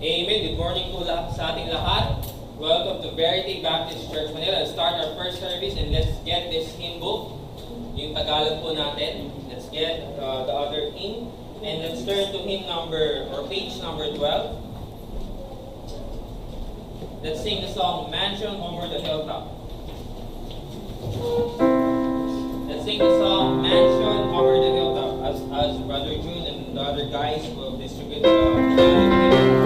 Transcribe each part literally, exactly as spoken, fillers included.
Amen. Good morning po lahat sa ating lahat. Welcome to Verity Baptist Church Manila. Let's start our first service and let's get this hymn book. Yung Tagalog po natin. Let's get uh, the other hymn. And let's turn to hymn number, or page number twelve. Let's sing the song, Mansion Over the Hilltop. Let's sing the song, Mansion Over the Hilltop. As, as Brother June and the other guys will distribute the uh,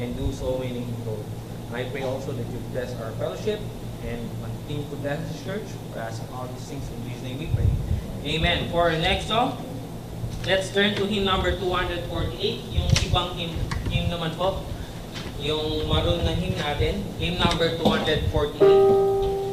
and do so winning goal. I pray also that you bless our fellowship and continue to bless the church. We're asking all these things in Jesus' name we pray. Amen. For our next song, let's turn to hymn number two forty-eight. Yung ibang hymn, hymn naman po. Yung maroon na hymn natin. Hymn number two forty-eight.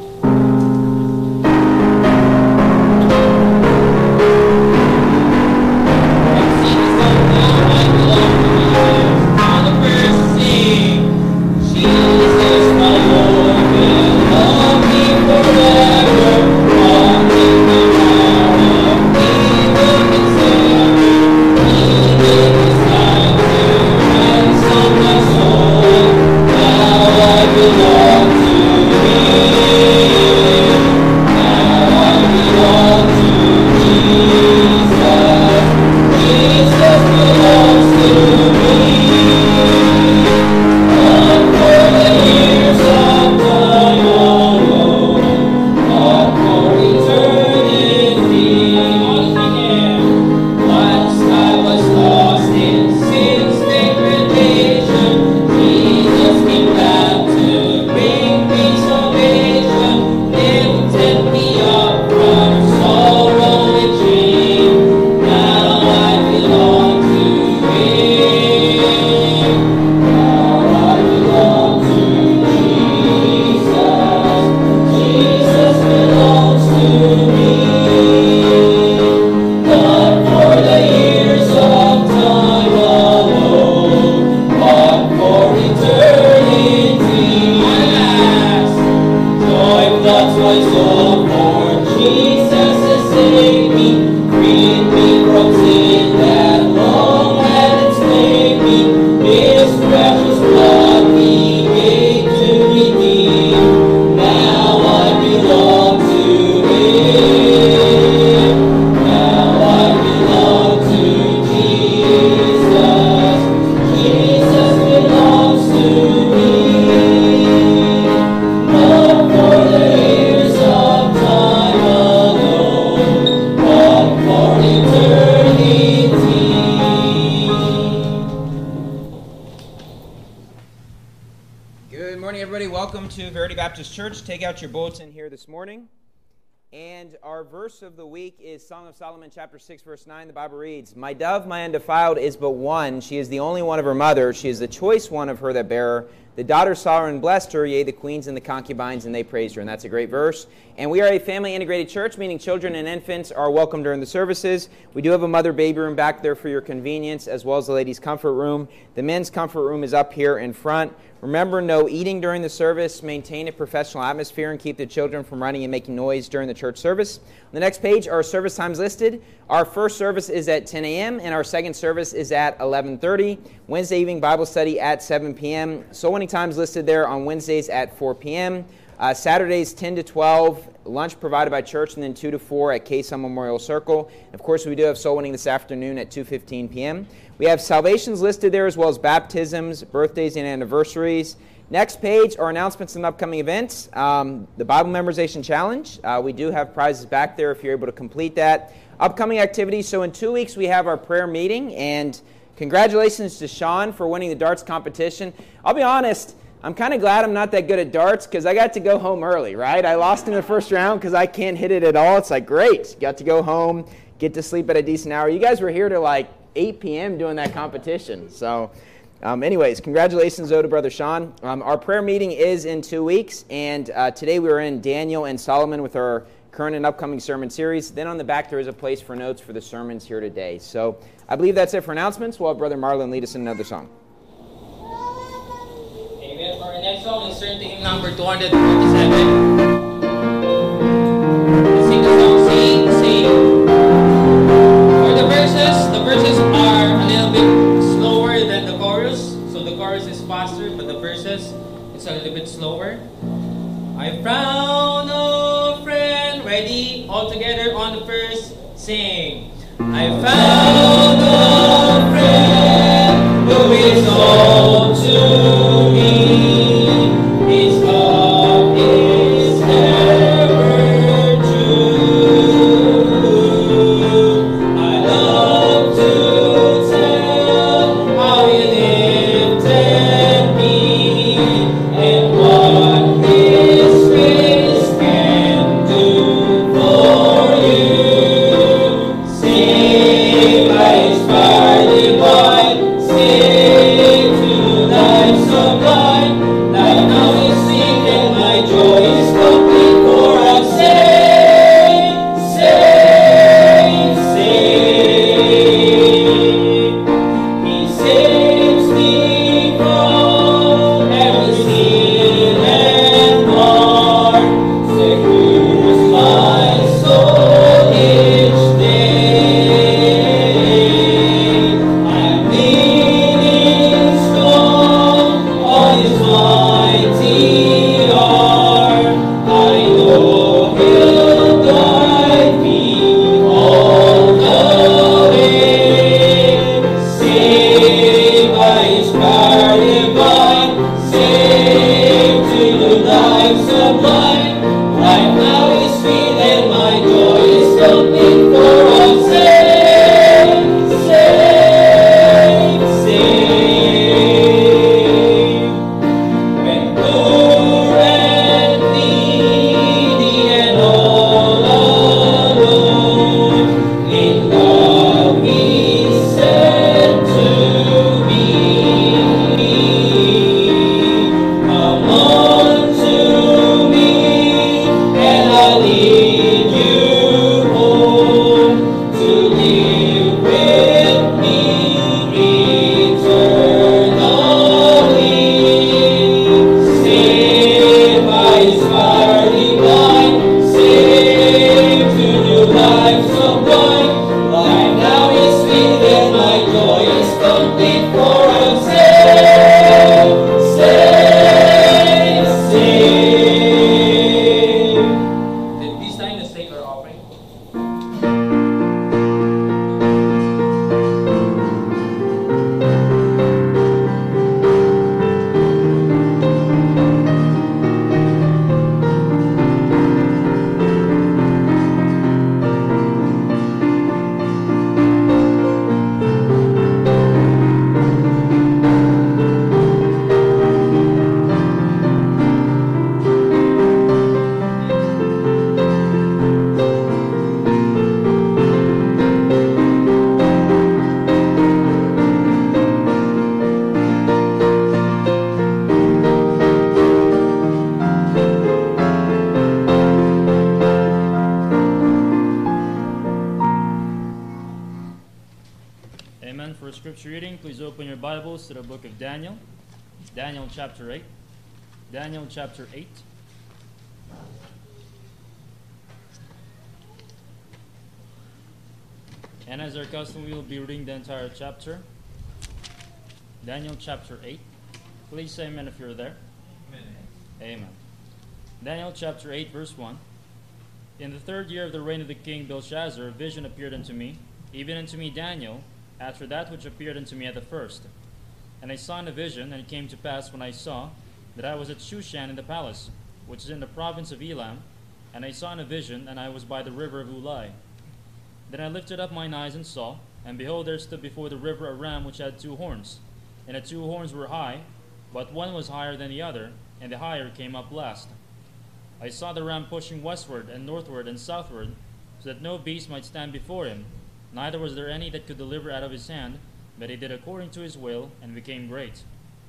Church, take out your bulletin here this morning. And our verse of the week is Song of Solomon, chapter six, verse nine. The Bible reads, "My dove, my undefiled, is but one. She is the only one of her mother. She is the choice one of her that bare her. The daughters saw her and blessed her, yea, the queens and the concubines, and they praised her." And that's a great verse. And we are a family-integrated church, meaning children and infants are welcome during the services. We do have a mother-baby room back there for your convenience, as well as the ladies' comfort room. The men's comfort room is up here in front. Remember, no eating during the service. Maintain a professional atmosphere and keep the children from running and making noise during the church service. On the next page, our service times listed. Our first service is at ten a.m. and our second service is at eleven thirty. Wednesday evening Bible study at seven p.m. So many times listed there on Wednesdays at four p.m. Uh, Saturdays ten to twelve, lunch provided by church, and then two to four at K-Sun Memorial Circle. And of course, we do have soul winning this afternoon at two fifteen p.m. We have salvations listed there, as well as baptisms, birthdays, and anniversaries. Next page are announcements and upcoming events. Um, the Bible Memorization Challenge. Uh, we do have prizes back there if you're able to complete that. Upcoming activities. So in two weeks, we have our prayer meeting. And congratulations to Sean for winning the darts competition. I'll be honest, I'm kind of glad I'm not that good at darts because I got to go home early, right? I lost in the first round because I can't hit it at all. It's like, great. Got to go home, get to sleep at a decent hour. You guys were here till like eight p.m. doing that competition. So um, anyways, congratulations, though, to Brother Sean. Um, our prayer meeting is in two weeks. And uh, today we were in Daniel and Solomon with our current and upcoming sermon series. Then on the back there is a place for notes for the sermons here today. So I believe that's it for announcements. We'll have Brother Marlon lead us in another song. Amen. For our next song is turn to hymn number two forty-seven. Let's sing the song, Sing, Sing. For the verses, the verses are a little bit slower than the chorus. So the chorus is faster, but the verses, it's a little bit slower. I found a friend. Ready? All together on the first. Sing. I found a friend who is all to me. His love is never true. I love to tell how he lifted Amen. For scripture reading, please open your Bibles to the book of Daniel. Daniel chapter eight. Daniel chapter eight. And as our custom, we will be reading the entire chapter. Daniel chapter eight. Please say amen if you're there. Amen. Amen. Daniel chapter eight, verse one. In the third year of the reign of the king Belshazzar, a vision appeared unto me, even unto me Daniel, after that which appeared unto me at the first. And I saw in a vision, and it came to pass when I saw, that I was at Shushan in the palace, which is in the province of Elam, and I saw in a vision, and I was by the river of Ulai. Then I lifted up mine eyes and saw, and behold, there stood before the river a ram which had two horns. And the two horns were high, but one was higher than the other, and the higher came up last. I saw the ram pushing westward and northward and southward, so that no beast might stand before him, neither was there any that could deliver out of his hand, but he did according to his will, and became great.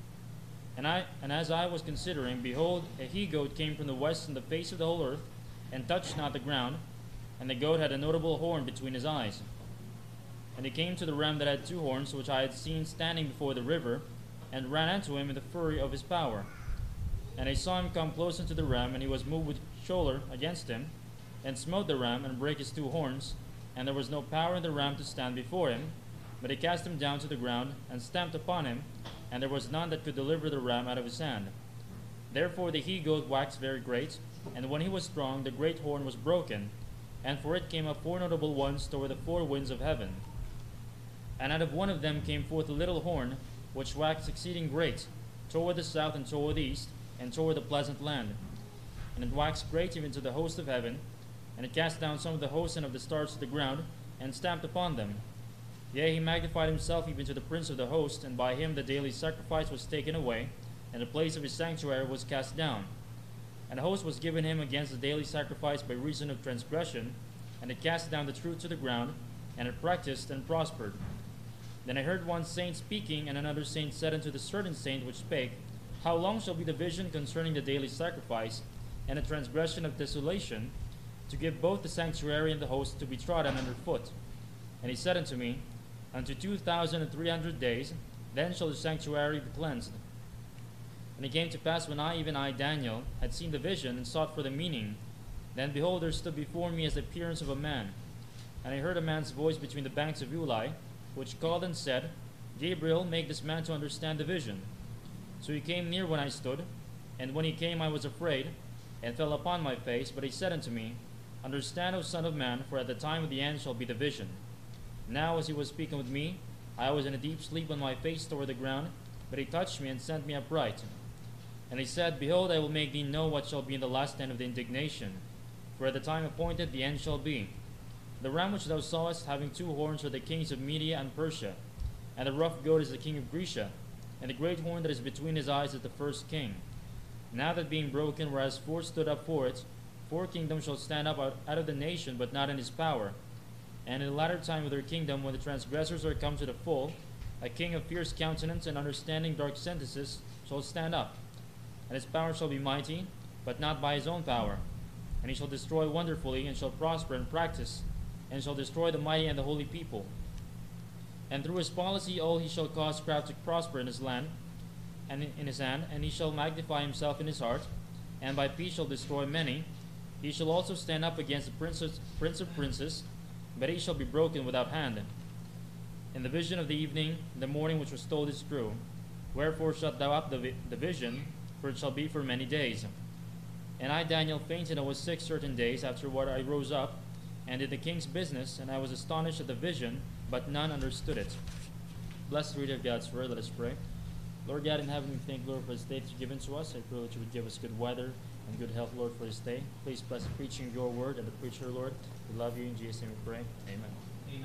And I, and as I was considering, behold, a he-goat came from the west in the face of the whole earth, and touched not the ground, and the goat had a notable horn between his eyes. And he came to the ram that had two horns, which I had seen standing before the river, and ran unto him in the fury of his power. And I saw him come close unto the ram, and he was moved with shoulder against him, and smote the ram, and brake his two horns, and there was no power in the ram to stand before him, but he cast him down to the ground, and stamped upon him, and there was none that could deliver the ram out of his hand. Therefore the he-goat waxed very great, and when he was strong, the great horn was broken, and for it came up four notable ones toward the four winds of heaven. And out of one of them came forth a little horn, which waxed exceeding great, toward the south and toward the east, and toward the pleasant land. And it waxed great even to the host of heaven, and it cast down some of the hosts and of the stars to the ground, and stamped upon them. Yea, he magnified himself even to the prince of the host, and by him the daily sacrifice was taken away, and the place of his sanctuary was cast down. And a host was given him against the daily sacrifice by reason of transgression, and it cast down the truth to the ground, and it practiced and prospered. Then I heard one saint speaking, and another saint said unto the certain saint which spake, How long shall be the vision concerning the daily sacrifice, and the transgression of desolation, to give both the sanctuary and the host to be trodden under foot? And he said unto me, Unto two thousand and three hundred days, then shall the sanctuary be cleansed. And it came to pass, when I, even I, Daniel, had seen the vision, and sought for the meaning, then behold, there stood before me as the appearance of a man. And I heard a man's voice between the banks of Ulai, which called and said, Gabriel, make this man to understand the vision. So he came near when I stood, and when he came I was afraid, and fell upon my face. But he said unto me, Understand, O son of man, for at the time of the end shall be the vision. Now as he was speaking with me, I was in a deep sleep on my face toward the ground, but he touched me and sent me upright. And he said, Behold, I will make thee know what shall be in the last end of the indignation, for at the time appointed the end shall be. The ram which thou sawest, having two horns, are the kings of Media and Persia, and the rough goat is the king of Grecia, and the great horn that is between his eyes is the first king. Now that being broken, whereas four stood up for it, four kingdoms shall stand up out, out of the nation, but not in his power. And in the latter time of their kingdom, when the transgressors are come to the full, a king of fierce countenance and understanding dark sentences shall stand up. And his power shall be mighty, but not by his own power. And he shall destroy wonderfully, and shall prosper and practice, and shall destroy the mighty and the holy people. And through his policy all he shall cause craft to prosper in his land, and in his hand, and he shall magnify himself in his heart, and by peace shall destroy many. He shall also stand up against the princes, prince of princes, but he shall be broken without hand. In the vision of the evening, the morning which was told is true. Wherefore shut thou up the, vi- the vision, for it shall be for many days. And I, Daniel, fainted and was sick certain days, after what I rose up, and did the king's business, and I was astonished at the vision, but none understood it. Blessed reader of God's word, let us pray. Lord God in heaven, we thank you, Lord, for this day that you've given to us. I pray that you would give us good weather and good health, Lord, for this day. Please bless the preaching of your word and the preacher, Lord. We love you. In Jesus' name we pray. Amen.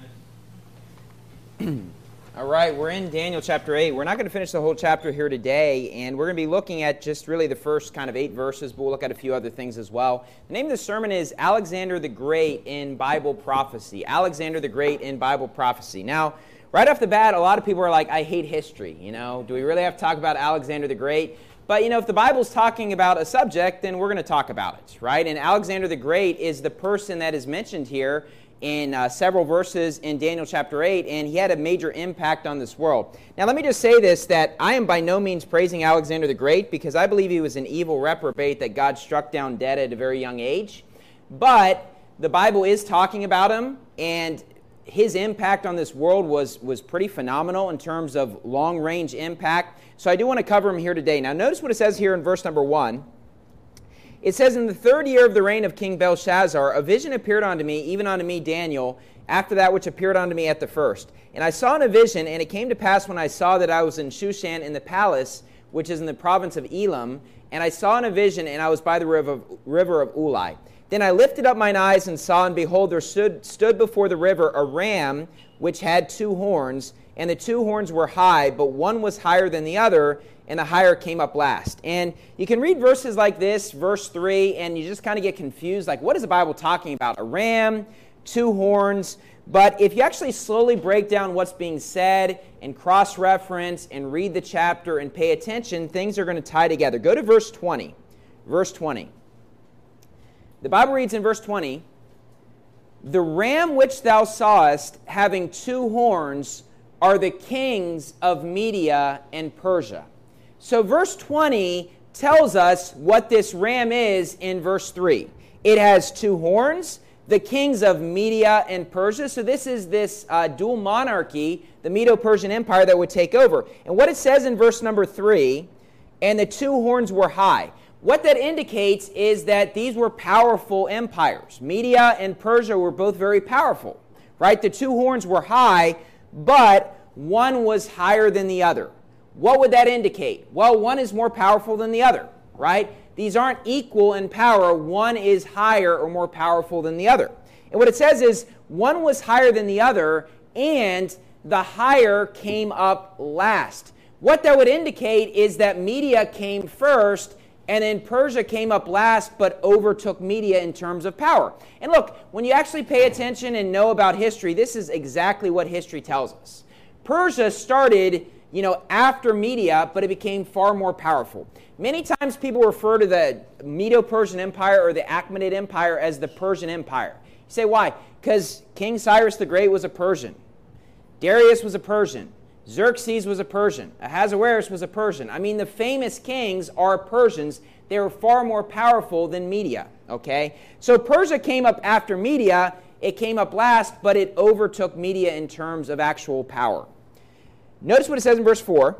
Amen. All right, we're in Daniel chapter eight. We're not going to finish the whole chapter here today, and we're going to be looking at just really the first kind of eight verses, but we'll look at a few other things as well. The name of the sermon is Alexander the Great in Bible Prophecy. Alexander the Great in Bible Prophecy. Now, right off the bat, a lot of people are like, I hate history. You know, do we really have to talk about Alexander the Great? But, you know, if the Bible's talking about a subject, then we're going to talk about it, right? And Alexander the Great is the person that is mentioned here in uh, several verses in Daniel chapter eight, and he had a major impact on this world. Now, let me just say this, that I am by no means praising Alexander the Great, because I believe he was an evil reprobate that God struck down dead at a very young age. But the Bible is talking about him, and his impact on this world was, was pretty phenomenal in terms of long-range impact. So I do want to cover him here today. Now, notice what it says here in verse number one. It says, "In the third year of the reign of King Belshazzar, a vision appeared unto me, even unto me Daniel, after that which appeared unto me at the first. And I saw in a vision, and it came to pass when I saw that I was in Shushan in the palace, which is in the province of Elam, and I saw in a vision, and I was by the river of, river of Ulai. Then I lifted up mine eyes and saw, and behold, there stood, stood before the river a ram which had two horns, and the two horns were high, but one was higher than the other, and the higher came up last." And you can read verses like this, verse three, and you just kind of get confused, like, what is the Bible talking about? A ram, two horns. But if you actually slowly break down what's being said and cross-reference and read the chapter and pay attention, things are going to tie together. Go to verse twenty. Verse twenty. The Bible reads in verse twenty, "The ram which thou sawest having two horns are the kings of Media and Persia." So verse twenty tells us what this ram is in verse three. It has two horns, the kings of Media and Persia. So this is this uh, dual monarchy, the Medo-Persian Empire, that would take over. And what it says in verse number three, "And the two horns were high." What that indicates is that these were powerful empires. Media and Persia were both very powerful, right? The two horns were high, but one was higher than the other. What would that indicate? Well, one is more powerful than the other, right? These aren't equal in power. One is higher or more powerful than the other. And what it says is one was higher than the other, and the higher came up last. What that would indicate is that Media came first, and then Persia came up last, but overtook Media in terms of power. And look, when you actually pay attention and know about history, this is exactly what history tells us. Persia started, you know, after Media, but it became far more powerful. Many times people refer to the Medo-Persian Empire or the Achaemenid Empire as the Persian Empire. You say, why? Because King Cyrus the Great was a Persian. Darius was a Persian. Xerxes was a Persian. Ahasuerus was a Persian. I mean, the famous kings are Persians. They were far more powerful than Media, okay? So Persia came up after Media. It came up last, but it overtook Media in terms of actual power. Notice what it says in verse four.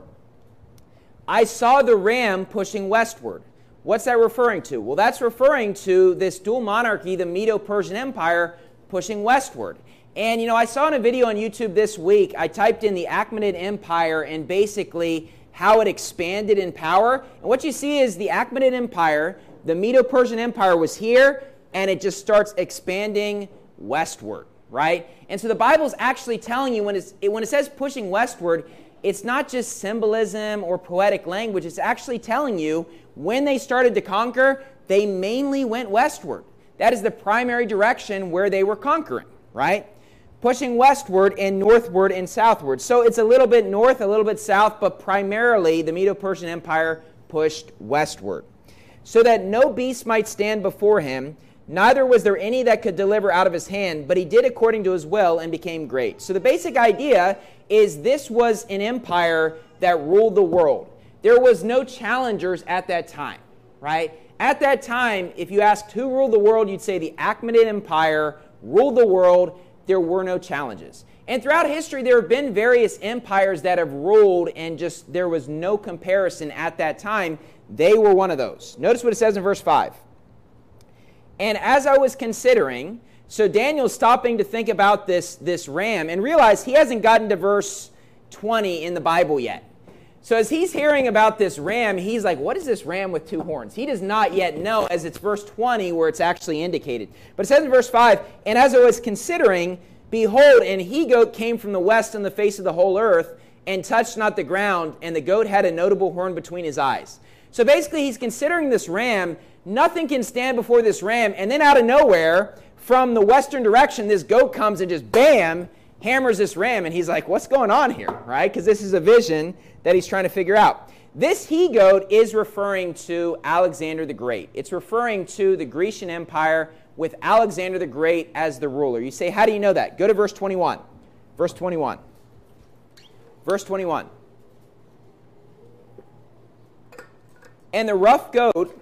"I saw the ram pushing westward." What's that referring to? Well, that's referring to this dual monarchy, the Medo-Persian Empire, pushing westward. And, you know, I saw in a video on YouTube this week, I typed in the Achaemenid Empire and basically how it expanded in power. And what you see is the Achaemenid Empire, the Medo-Persian Empire was here, and it just starts expanding westward, right? And so the Bible's actually telling you, when, it's, it, when it says pushing westward, it's not just symbolism or poetic language. It's actually telling you when they started to conquer, they mainly went westward. That is the primary direction where they were conquering, right? Pushing westward and northward and southward. So it's a little bit north, a little bit south, but primarily the Medo-Persian Empire pushed westward. "So that no beast might stand before him, neither was there any that could deliver out of his hand, but he did according to his will and became great." So the basic idea is this was an empire that ruled the world. There was no challengers at that time, right? At that time, if you asked who ruled the world, you'd say the Achaemenid Empire ruled the world. There were no challenges. And throughout history, there have been various empires that have ruled, and just there was no comparison at that time. They were one of those. Notice what it says in verse five. "And as I was considering," so Daniel's stopping to think about this, this ram and realize he hasn't gotten to verse twenty in the Bible yet. So as he's hearing about this ram, he's like, what is this ram with two horns? He does not yet know, as it's verse twenty where it's actually indicated. But it says in verse five, "And as I was considering, behold, an he-goat came from the west on the face of the whole earth, and touched not the ground, and the goat had a notable horn between his eyes." So basically he's considering this ram. Nothing can stand before this ram. And then out of nowhere, from the western direction, this goat comes and just bam, hammers this ram. And he's like, what's going on here, right? Because this is a vision that he's trying to figure out. This he-goat is referring to Alexander the Great. It's referring to the Grecian Empire with Alexander the Great as the ruler. You say, how do you know that? Go to verse twenty-one. Verse twenty-one. Verse twenty-one. And the rough goat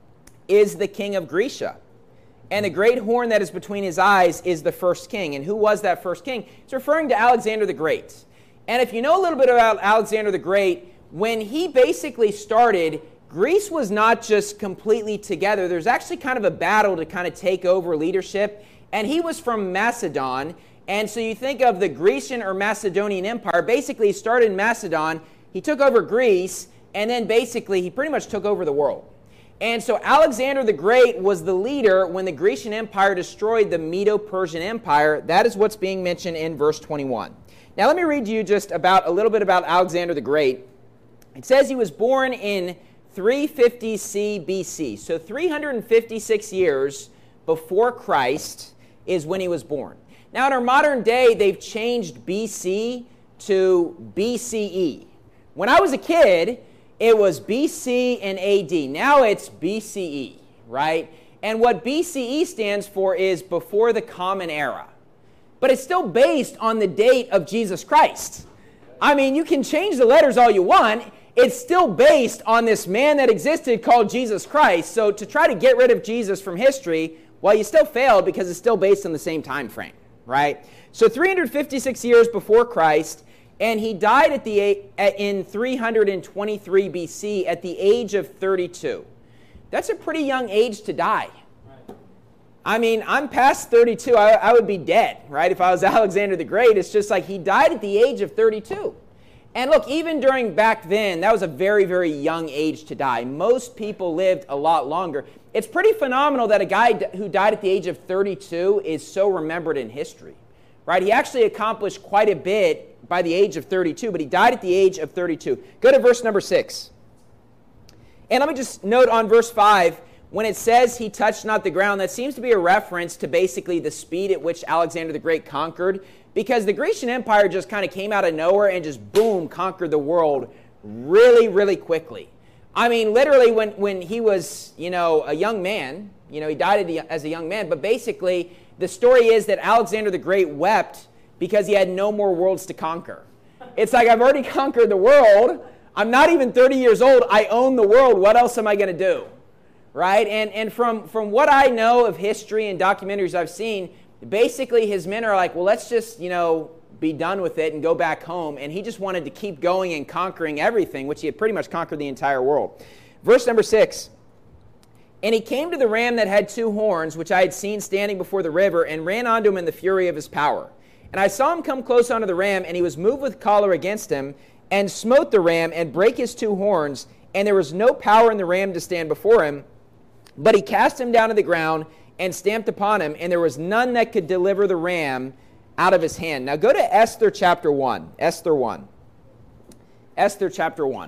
is the king of Grecia, and the great horn that is between his eyes is the first king. And who was that first king? It's referring to Alexander the Great. And if you know a little bit about Alexander the Great, when he basically started, Greece was not just completely together. There's actually kind of a battle to kind of take over leadership. And he was from Macedon. And so you think of the Grecian or Macedonian Empire. Basically, he started in Macedon. He took over Greece. And then basically, he pretty much took over the world. And so Alexander the Great was the leader when the Grecian Empire destroyed the Medo-Persian Empire. That is what's being mentioned in verse twenty-one. Now let me read you just about a little bit about Alexander the Great. It says he was born in three fifty C B C. So three hundred fifty-six years before Christ is when he was born. Now in our modern day, they've changed B C to B C E. When I was a kid, it was B C and A D. Now it's B C E, right? And what B C E stands for is before the Common Era. But it's still based on the date of Jesus Christ. I mean, you can change the letters all you want. It's still based on this man that existed called Jesus Christ. So to try to get rid of Jesus from history, well, you still failed because it's still based on the same time frame, right? So three hundred fifty-six years before Christ, and he died at the in three hundred twenty-three B C at the age of thirty-two. That's a pretty young age to die. Right. I mean, I'm past thirty-two. I, I would be dead, right, if I was Alexander the Great. It's just like he died at the age of thirty-two. And look, even during back then, that was a very, very young age to die. Most people lived a lot longer. It's pretty phenomenal that a guy who died at the age of thirty-two is so remembered in history, right? He actually accomplished quite a bit by the age of thirty-two, but he died at the age of thirty-two. Go to verse number six. And let me just note on verse five, when it says he touched not the ground, that seems to be a reference to basically the speed at which Alexander the Great conquered, because the Grecian Empire just kind of came out of nowhere and just, boom, conquered the world really, really quickly. I mean, literally, when, when he was, you know, a young man, you know, he died as a young man, but basically, the story is that Alexander the Great wept because he had no more worlds to conquer. It's like, I've already conquered the world. I'm not even thirty years old. I own the world. What else am I going to do? Right? And and from, from what I know of history and documentaries I've seen, basically his men are like, well, let's just, you know, be done with it and go back home. And he just wanted to keep going and conquering everything, which he had pretty much conquered the entire world. Verse number six. And he came to the ram that had two horns, which I had seen standing before the river, and ran onto him in the fury of his power. And I saw him come close unto the ram, and he was moved with choler against him, and smote the ram, and brake his two horns, and there was no power in the ram to stand before him. But he cast him down to the ground, and stamped upon him, and there was none that could deliver the ram out of his hand. Now go to Esther chapter one. Esther one. Esther chapter one.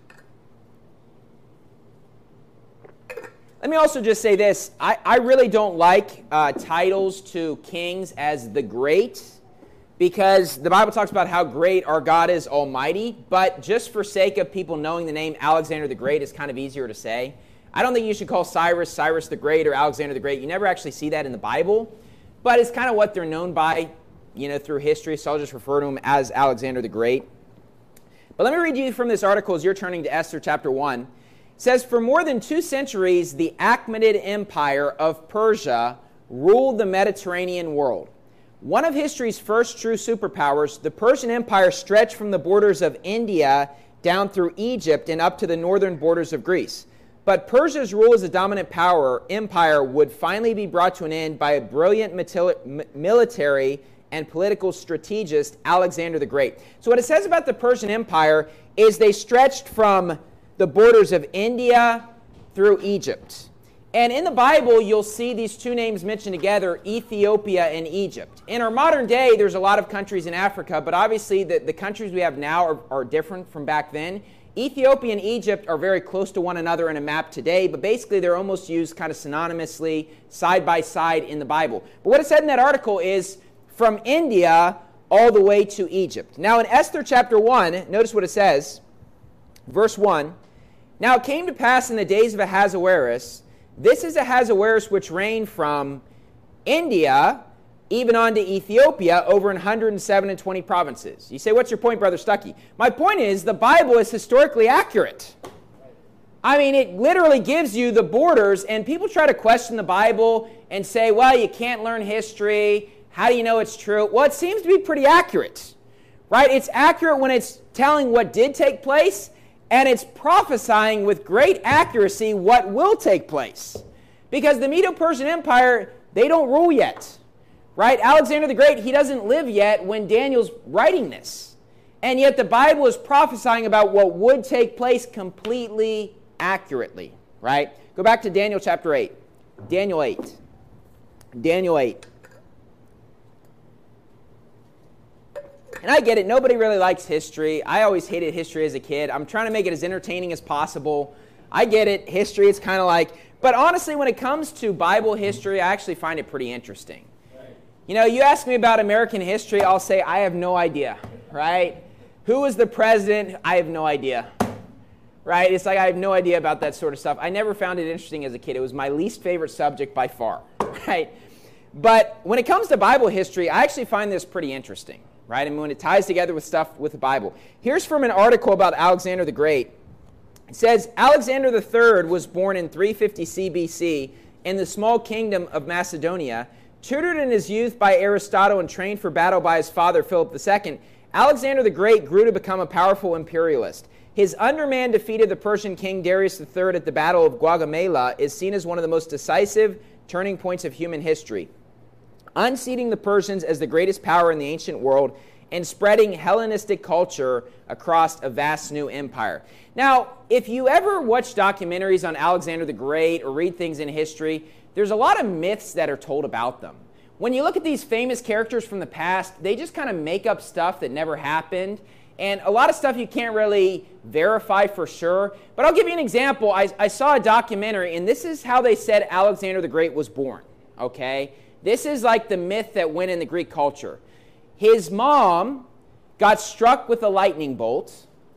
Let me also just say this. I, I really don't like uh, titles to kings as the great, because the Bible talks about how great our God is almighty, but just for sake of people knowing the name Alexander the Great is kind of easier to say. I don't think you should call Cyrus Cyrus the Great or Alexander the Great. You never actually see that in the Bible, but it's kind of what they're known by, you know, through history, so I'll just refer to him as Alexander the Great. But let me read you from this article as you're turning to Esther chapter one. It says, for more than two centuries, the Achaemenid Empire of Persia ruled the Mediterranean world. One of history's first true superpowers, the Persian Empire stretched from the borders of India down through Egypt and up to the northern borders of Greece. But Persia's rule as a dominant power empire would finally be brought to an end by a brilliant military and political strategist, Alexander the Great. So what it says about the Persian Empire is they stretched from the borders of India through Egypt. And in the Bible, you'll see these two names mentioned together, Ethiopia and Egypt. In our modern day, there's a lot of countries in Africa, but obviously the, the countries we have now are, are different from back then. Ethiopia and Egypt are very close to one another in a map today, but basically they're almost used kind of synonymously, side by side in the Bible. But what it said in that article is from India all the way to Egypt. Now in Esther chapter one, notice what it says, verse one, now it came to pass in the days of Ahasuerus, this is Ahasuerus which reigned from India, even on to Ethiopia, over one hundred seven and twenty provinces. You say, what's your point, Brother Stuckey? My point is, the Bible is historically accurate. I mean, it literally gives you the borders, and people try to question the Bible and say, well, you can't learn history. How do you know it's true? Well, it seems to be pretty accurate, right? It's accurate when it's telling what did take place, and it's prophesying with great accuracy what will take place. Because the Medo-Persian Empire, they don't rule yet. Right? Alexander the Great, he doesn't live yet when Daniel's writing this. And yet the Bible is prophesying about what would take place completely accurately. Right? Go back to Daniel chapter eight. Daniel eight. Daniel eight. And I get it. Nobody really likes history. I always hated history as a kid. I'm trying to make it as entertaining as possible. I get it. History is kind of like... But honestly, when it comes to Bible history, I actually find it pretty interesting. You know, you ask me about American history, I'll say, I have no idea, right? Who was the president? I have no idea, right? It's like I have no idea about that sort of stuff. I never found it interesting as a kid. It was my least favorite subject by far, right? But when it comes to Bible history, I actually find this pretty interesting, right? I mean, when it ties together with stuff with the Bible. Here's from an article about Alexander the Great. It says, Alexander the Third was born in three fifty C B C in the small kingdom of Macedonia. Tutored in his youth by Aristotle and trained for battle by his father, Philip the Second, Alexander the Great grew to become a powerful imperialist. His underman defeated the Persian king Darius the Third at the Battle of Gaugamela is seen as one of the most decisive turning points of human history, unseating the Persians as the greatest power in the ancient world and spreading Hellenistic culture across a vast new empire. Now, if you ever watch documentaries on Alexander the Great or read things in history, there's a lot of myths that are told about them. When you look at these famous characters from the past, they just kind of make up stuff that never happened. And a lot of stuff you can't really verify for sure. But I'll give you an example. I, I saw a documentary, and this is how they said Alexander the Great was born. Okay? This is like the myth that went in the Greek culture. His mom got struck with a lightning bolt,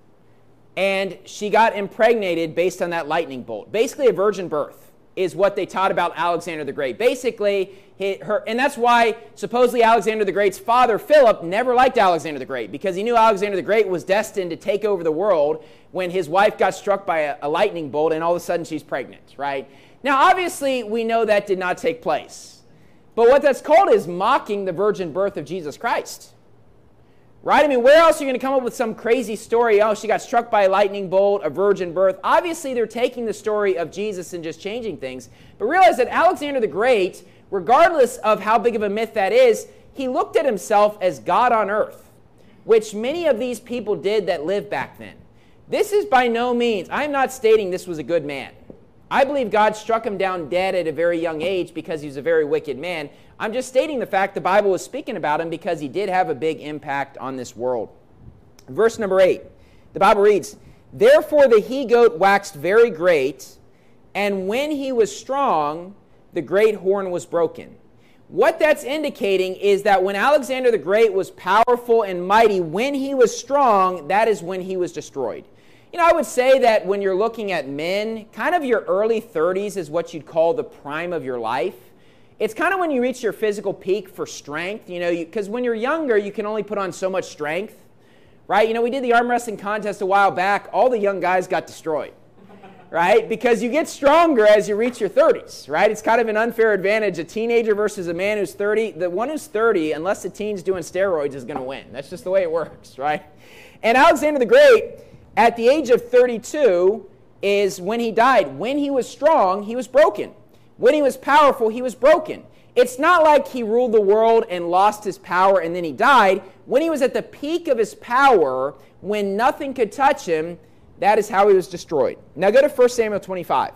and she got impregnated based on that lightning bolt. Basically a virgin birth is what they taught about Alexander the Great. Basically, he, her, and that's why supposedly Alexander the Great's father, Philip, never liked Alexander the Great, because he knew Alexander the Great was destined to take over the world when his wife got struck by a, a lightning bolt and all of a sudden she's pregnant, right? Now, obviously, we know that did not take place. But what that's called is mocking the virgin birth of Jesus Christ. Right? I mean, where else are you going to come up with some crazy story? Oh, she got struck by a lightning bolt, a virgin birth. Obviously, they're taking the story of Jesus and just changing things. But realize that Alexander the Great, regardless of how big of a myth that is, he looked at himself as God on earth, which many of these people did that lived back then. This is by no means, I'm not stating this was a good man. I believe God struck him down dead at a very young age because he was a very wicked man. I'm just stating the fact the Bible was speaking about him because he did have a big impact on this world. Verse number eight, the Bible reads, Therefore the he-goat waxed very great, and when he was strong, the great horn was broken. What that's indicating is that when Alexander the Great was powerful and mighty, when he was strong, that is when he was destroyed. You know, I would say that when you're looking at men, kind of your early thirties is what you'd call the prime of your life. It's kind of when you reach your physical peak for strength, you know, because when you're younger, you can only put on so much strength, right? You know, we did the arm wrestling contest a while back. All the young guys got destroyed, right? Because you get stronger as you reach your thirties, right? It's kind of an unfair advantage. A teenager versus a man who's thirty. The one who's thirty, unless the teen's doing steroids, is going to win. That's just the way it works, right? And Alexander the Great, at the age of thirty-two, is when he died. When he was strong, he was broken. When he was powerful, he was broken. It's not like he ruled the world and lost his power and then he died. When he was at the peak of his power, when nothing could touch him, that is how he was destroyed. Now go to First Samuel twenty-five.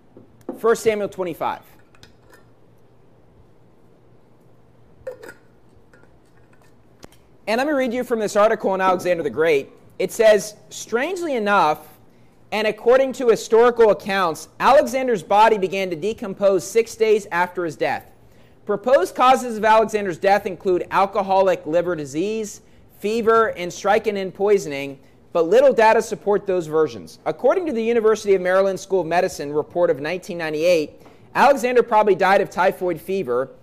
First Samuel twenty-five. And let me read you from this article on Alexander the Great. It says, strangely enough, and according to historical accounts, Alexander's body began to decompose six days after his death. Proposed causes of Alexander's death include alcoholic liver disease, fever, and strychnine poisoning, but little data support those versions. According to the University of Maryland School of Medicine report of nineteen ninety-eight, Alexander probably died of typhoid fever,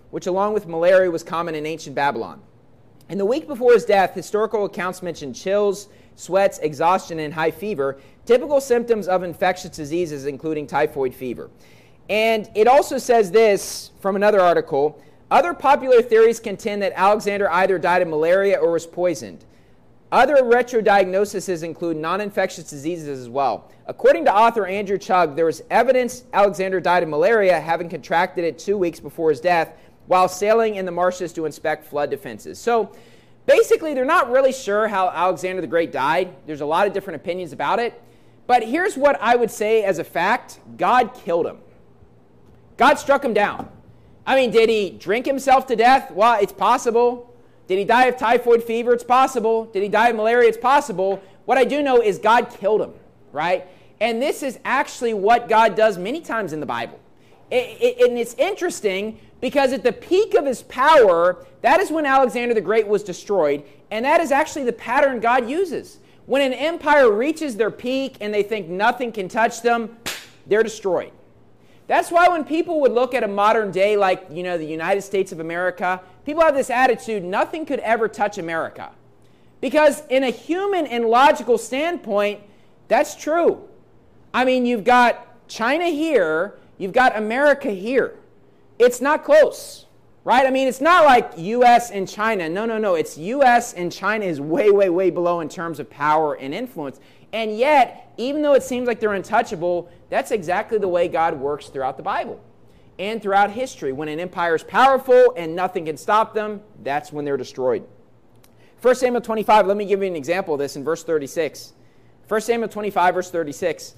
which along with malaria was common in ancient Babylon. In the week before his death, historical accounts mention chills, sweats, exhaustion, and high fever, typical symptoms of infectious diseases, including typhoid fever. And it also says this from another article: other popular theories contend that Alexander either died of malaria or was poisoned. Other retrodiagnoses include non-infectious diseases as well. According to author Andrew Chugg, there was evidence Alexander died of malaria, having contracted it two weeks before his death while sailing in the marshes to inspect flood defenses. So basically, they're not really sure how Alexander the Great died. There's a lot of different opinions about it. But here's what I would say as a fact: God killed him. God struck him down. I mean, did he drink himself to death? Well, it's possible. Did he die of typhoid fever? It's possible. Did he die of malaria? It's possible. What I do know is God killed him, right? And this is actually what God does many times in the Bible. It, it, and it's interesting because at the peak of his power, that is when Alexander the Great was destroyed, and that is actually the pattern God uses. When an empire reaches their peak and they think nothing can touch them, they're destroyed. That's why when people would look at a modern day like, you know, the United States of America, people have this attitude: nothing could ever touch America. Because in a human and logical standpoint, that's true. I mean, you've got China here, you've got America here. It's not close, right? I mean, it's not like U S and China. No, no, no. It's U S and China is way, way, way below in terms of power and influence. And yet, even though it seems like they're untouchable, that's exactly the way God works throughout the Bible and throughout history. When an empire is powerful and nothing can stop them, that's when they're destroyed. First Samuel twenty-five, let me give you an example of this in verse thirty-six. First Samuel twenty-five, verse thirty-six.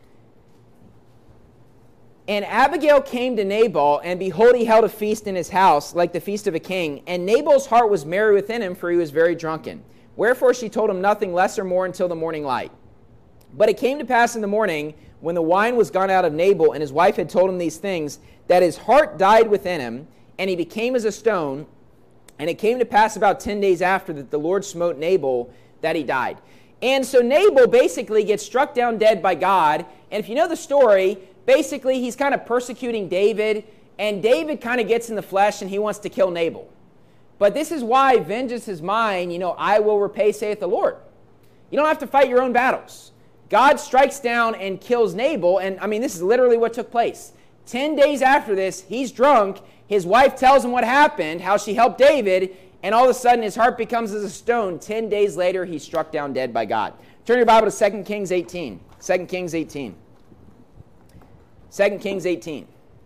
And Abigail came to Nabal, and behold, he held a feast in his house, like the feast of a king. And Nabal's heart was merry within him, for he was very drunken. Wherefore she told him nothing less or more until the morning light. But it came to pass in the morning, when the wine was gone out of Nabal, and his wife had told him these things, that his heart died within him, and he became as a stone. And it came to pass about ten days after that the Lord smote Nabal, that he died. And so Nabal basically gets struck down dead by God. And if you know the story, basically he's kind of persecuting David, and David kind of gets in the flesh and he wants to kill Nabal. But this is why vengeance is mine, you know, I will repay, saith the Lord. You don't have to fight your own battles. God strikes down and kills Nabal, and I mean, this is literally what took place. Ten days after this, he's drunk. His wife tells him what happened, how she helped David, and all of a sudden his heart becomes as a stone. Ten days later, he's struck down dead by God. Turn your Bible to Second Kings eighteen. Second Kings eighteen. Second Kings eighteen.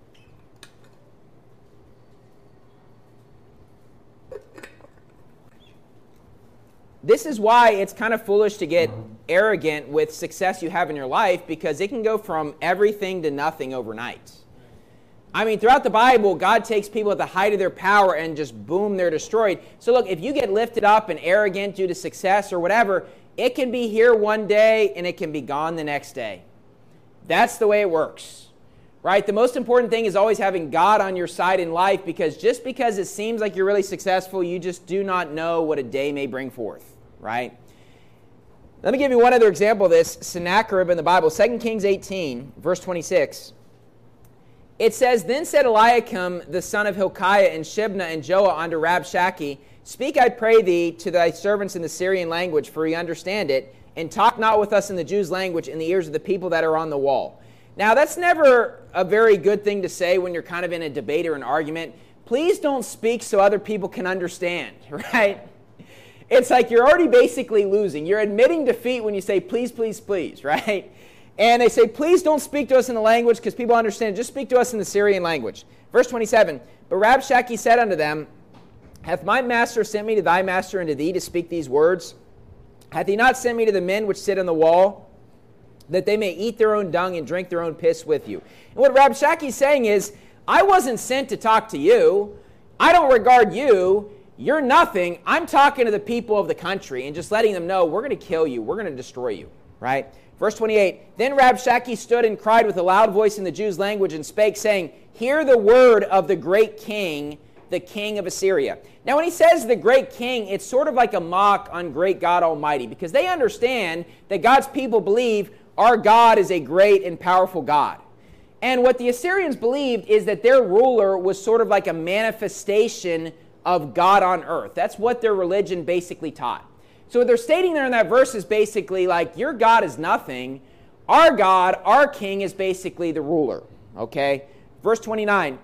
This is why it's kind of foolish to get arrogant with success you have in your life, because it can go from everything to nothing overnight. I mean, throughout the Bible, God takes people at the height of their power and just boom, they're destroyed. So look, if you get lifted up and arrogant due to success or whatever, it can be here one day and it can be gone the next day. That's the way it works, right? The most important thing is always having God on your side in life, because just because it seems like you're really successful, you just do not know what a day may bring forth, right? Let me give you one other example of this. Sennacherib in the Bible, Second Kings eighteen, verse twenty-six. It says, Then said Eliakim, the son of Hilkiah, and Shebna and Joah unto Rabshakeh, Speak, I pray thee, to thy servants in the Syrian language, for ye understand it, and talk not with us in the Jews' language in the ears of the people that are on the wall. Now, that's never a very good thing to say when you're kind of in a debate or an argument. Please don't speak so other people can understand, right? It's like you're already basically losing. You're admitting defeat when you say, please, please, please, right? And they say, please don't speak to us in the language because people understand. Just speak to us in the Syrian language. Verse twenty-seven, But Rabshakeh said unto them, Hath my master sent me to thy master and to thee to speak these words? Hath he not sent me to the men which sit on the wall, that they may eat their own dung and drink their own piss with you? And what Rabshakeh is saying is, I wasn't sent to talk to you. I don't regard you. You're nothing. I'm talking to the people of the country and just letting them know we're going to kill you. We're going to destroy you, right? Verse twenty-eight, Then Rabshakeh stood and cried with a loud voice in the Jews' language and spake, saying, Hear the word of the great king, the king of Assyria. Now, when he says the great king, it's sort of like a mock on great God Almighty, because they understand that God's people believe our God is a great and powerful God. And what the Assyrians believed is that their ruler was sort of like a manifestation of God on earth. That's what their religion basically taught. So what they're stating there in that verse is basically like, your God is nothing. Our God, our king, is basically the ruler. Okay? Verse twenty-nine.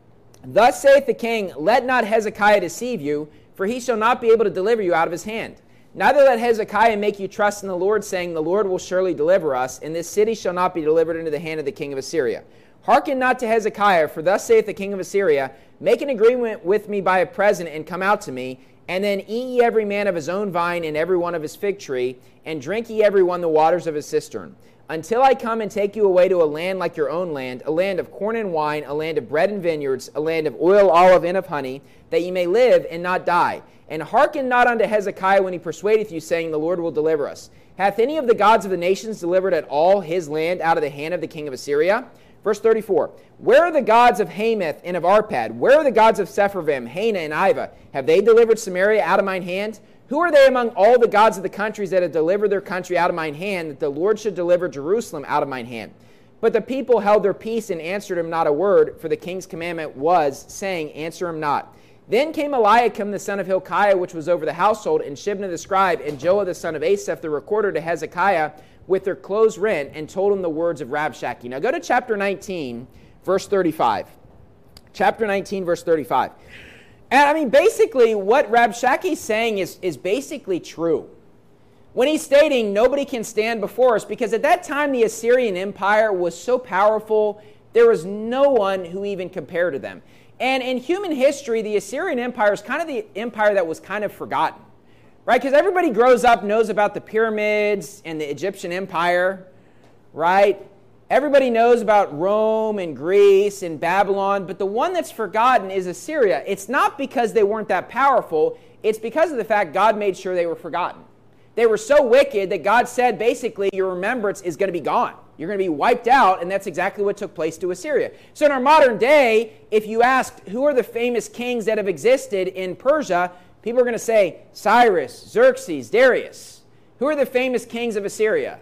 Thus saith the king, let not Hezekiah deceive you, for he shall not be able to deliver you out of his hand. Neither let Hezekiah make you trust in the Lord, saying, the Lord will surely deliver us, and this city shall not be delivered into the hand of the king of Assyria. Hearken not to Hezekiah, for thus saith the king of Assyria, make an agreement with me by a present, and come out to me, and then eat ye every man of his own vine, and every one of his fig tree, and drink ye every one the waters of his cistern, until I come and take you away to a land like your own land, a land of corn and wine, a land of bread and vineyards, a land of oil, olive, and of honey, that ye may live and not die. And hearken not unto Hezekiah when he persuadeth you, saying, the Lord will deliver us. Hath any of the gods of the nations delivered at all his land out of the hand of the king of Assyria? Verse thirty-four, where are the gods of Hamath and of Arpad? Where are the gods of Sepharvaim, Hena, and Iva? Have they delivered Samaria out of mine hand? Who are they among all the gods of the countries that have delivered their country out of mine hand, that the Lord should deliver Jerusalem out of mine hand? But the people held their peace and answered him not a word, for the king's commandment was, saying, answer him not. Then came Eliakim the son of Hilkiah, which was over the household, and Shebna the scribe, and Joah the son of Asaph the recorder, to Hezekiah with their clothes rent, and told him the words of Rabshakeh. Now go to chapter nineteen, verse thirty-five. Chapter nineteen, verse thirty-five. And I mean, basically, what Rabshakeh is saying is, is basically true. When he's stating, nobody can stand before us, because at that time the Assyrian Empire was so powerful, there was no one who even compared to them. And in human history, the Assyrian Empire is kind of the empire that was kind of forgotten, right? Because everybody grows up, knows about the pyramids and the Egyptian Empire, right? Everybody knows about Rome and Greece and Babylon, but the one that's forgotten is Assyria. It's not because they weren't that powerful. It's because of the fact God made sure they were forgotten. They were so wicked that God said, basically, your remembrance is going to be gone. You're going to be wiped out, and that's exactly what took place to Assyria. So in our modern day, if you asked who are the famous kings that have existed in Persia, people are going to say Cyrus, Xerxes, Darius. Who are the famous kings of Assyria?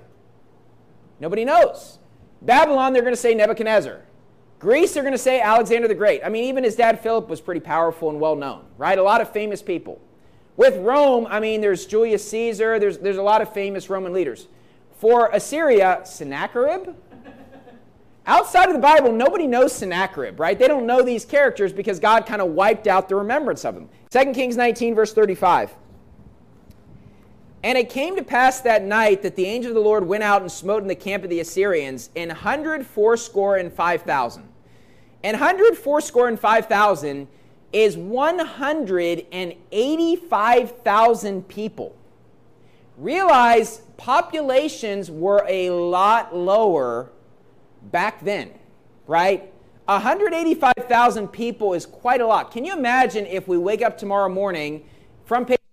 Nobody knows. Babylon, they're going to say Nebuchadnezzar. Greece, they're going to say Alexander the Great. I mean, even his dad Philip was pretty powerful and well known, right? A lot of famous people. With Rome, I mean, there's Julius Caesar. There's, there's a lot of famous Roman leaders. For Assyria, Sennacherib? Outside of the Bible, nobody knows Sennacherib, right? They don't know these characters because God kind of wiped out the remembrance of them. Second Kings nineteen, verse thirty-five. And it came to pass that night that the angel of the Lord went out and smote in the camp of the Assyrians an hundred fourscore and five thousand. And hundred fourscore and five thousand is one hundred eighty-five thousand people. Realize populations were a lot lower back then, right? one hundred eighty-five thousand people is quite a lot. Can you imagine if we wake up tomorrow morning, front page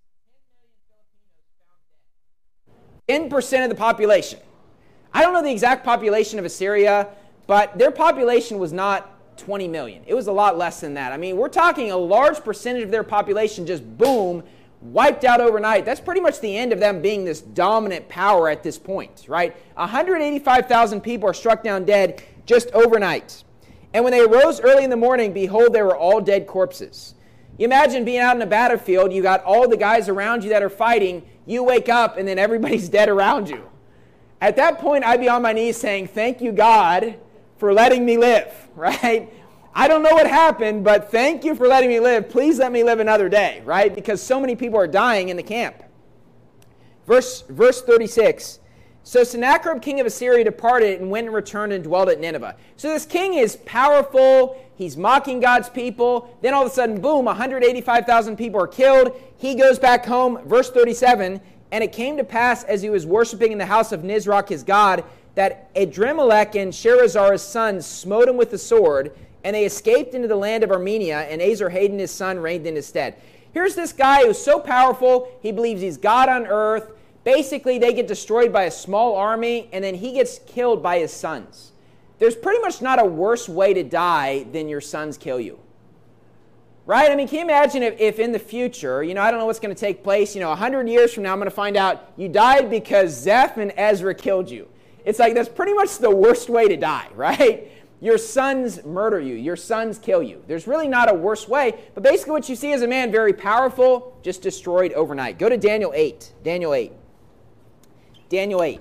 ten percent of the population. I don't know the exact population of Assyria, but their population was not twenty million. It was a lot less than that. I mean, we're talking a large percentage of their population just boom, wiped out overnight. That's pretty much the end of them being this dominant power at this point, right? one hundred eighty-five thousand people are struck down dead just overnight. And when they arose early in the morning, behold, they were all dead corpses. You imagine being out in a battlefield, you got all the guys around you that are fighting, you wake up and then everybody's dead around you. At that point, I'd be on my knees saying, thank you, God, for letting me live, right? I don't know what happened, but thank you for letting me live. Please let me live another day, right? Because so many people are dying in the camp. Verse, verse thirty-six. So Sennacherib, king of Assyria, departed and went and returned and dwelt at Nineveh. So this king is powerful. He's mocking God's people. Then all of a sudden, boom, one hundred eighty-five thousand people are killed. He goes back home. Verse thirty-seven. And it came to pass as he was worshiping in the house of Nisroch his god, that Adremelech and Sherazar his son smote him with the sword, and they escaped into the land of Armenia, and Esarhaddon his son reigned in his stead. Here's this guy who's so powerful, he believes he's God on earth. Basically, they get destroyed by a small army, and then he gets killed by his sons. There's pretty much not a worse way to die than your sons kill you. Right? I mean, can you imagine if, if in the future, you know, I don't know what's going to take place, you know, one hundred years from now, I'm going to find out you died because Zeph and Ezra killed you. It's like, that's pretty much the worst way to die, right? your sons murder you, your sons kill you. There's really not a worse way, but basically what you see is a man very powerful, just destroyed overnight. Go to Daniel eight. Daniel eight. Daniel eight.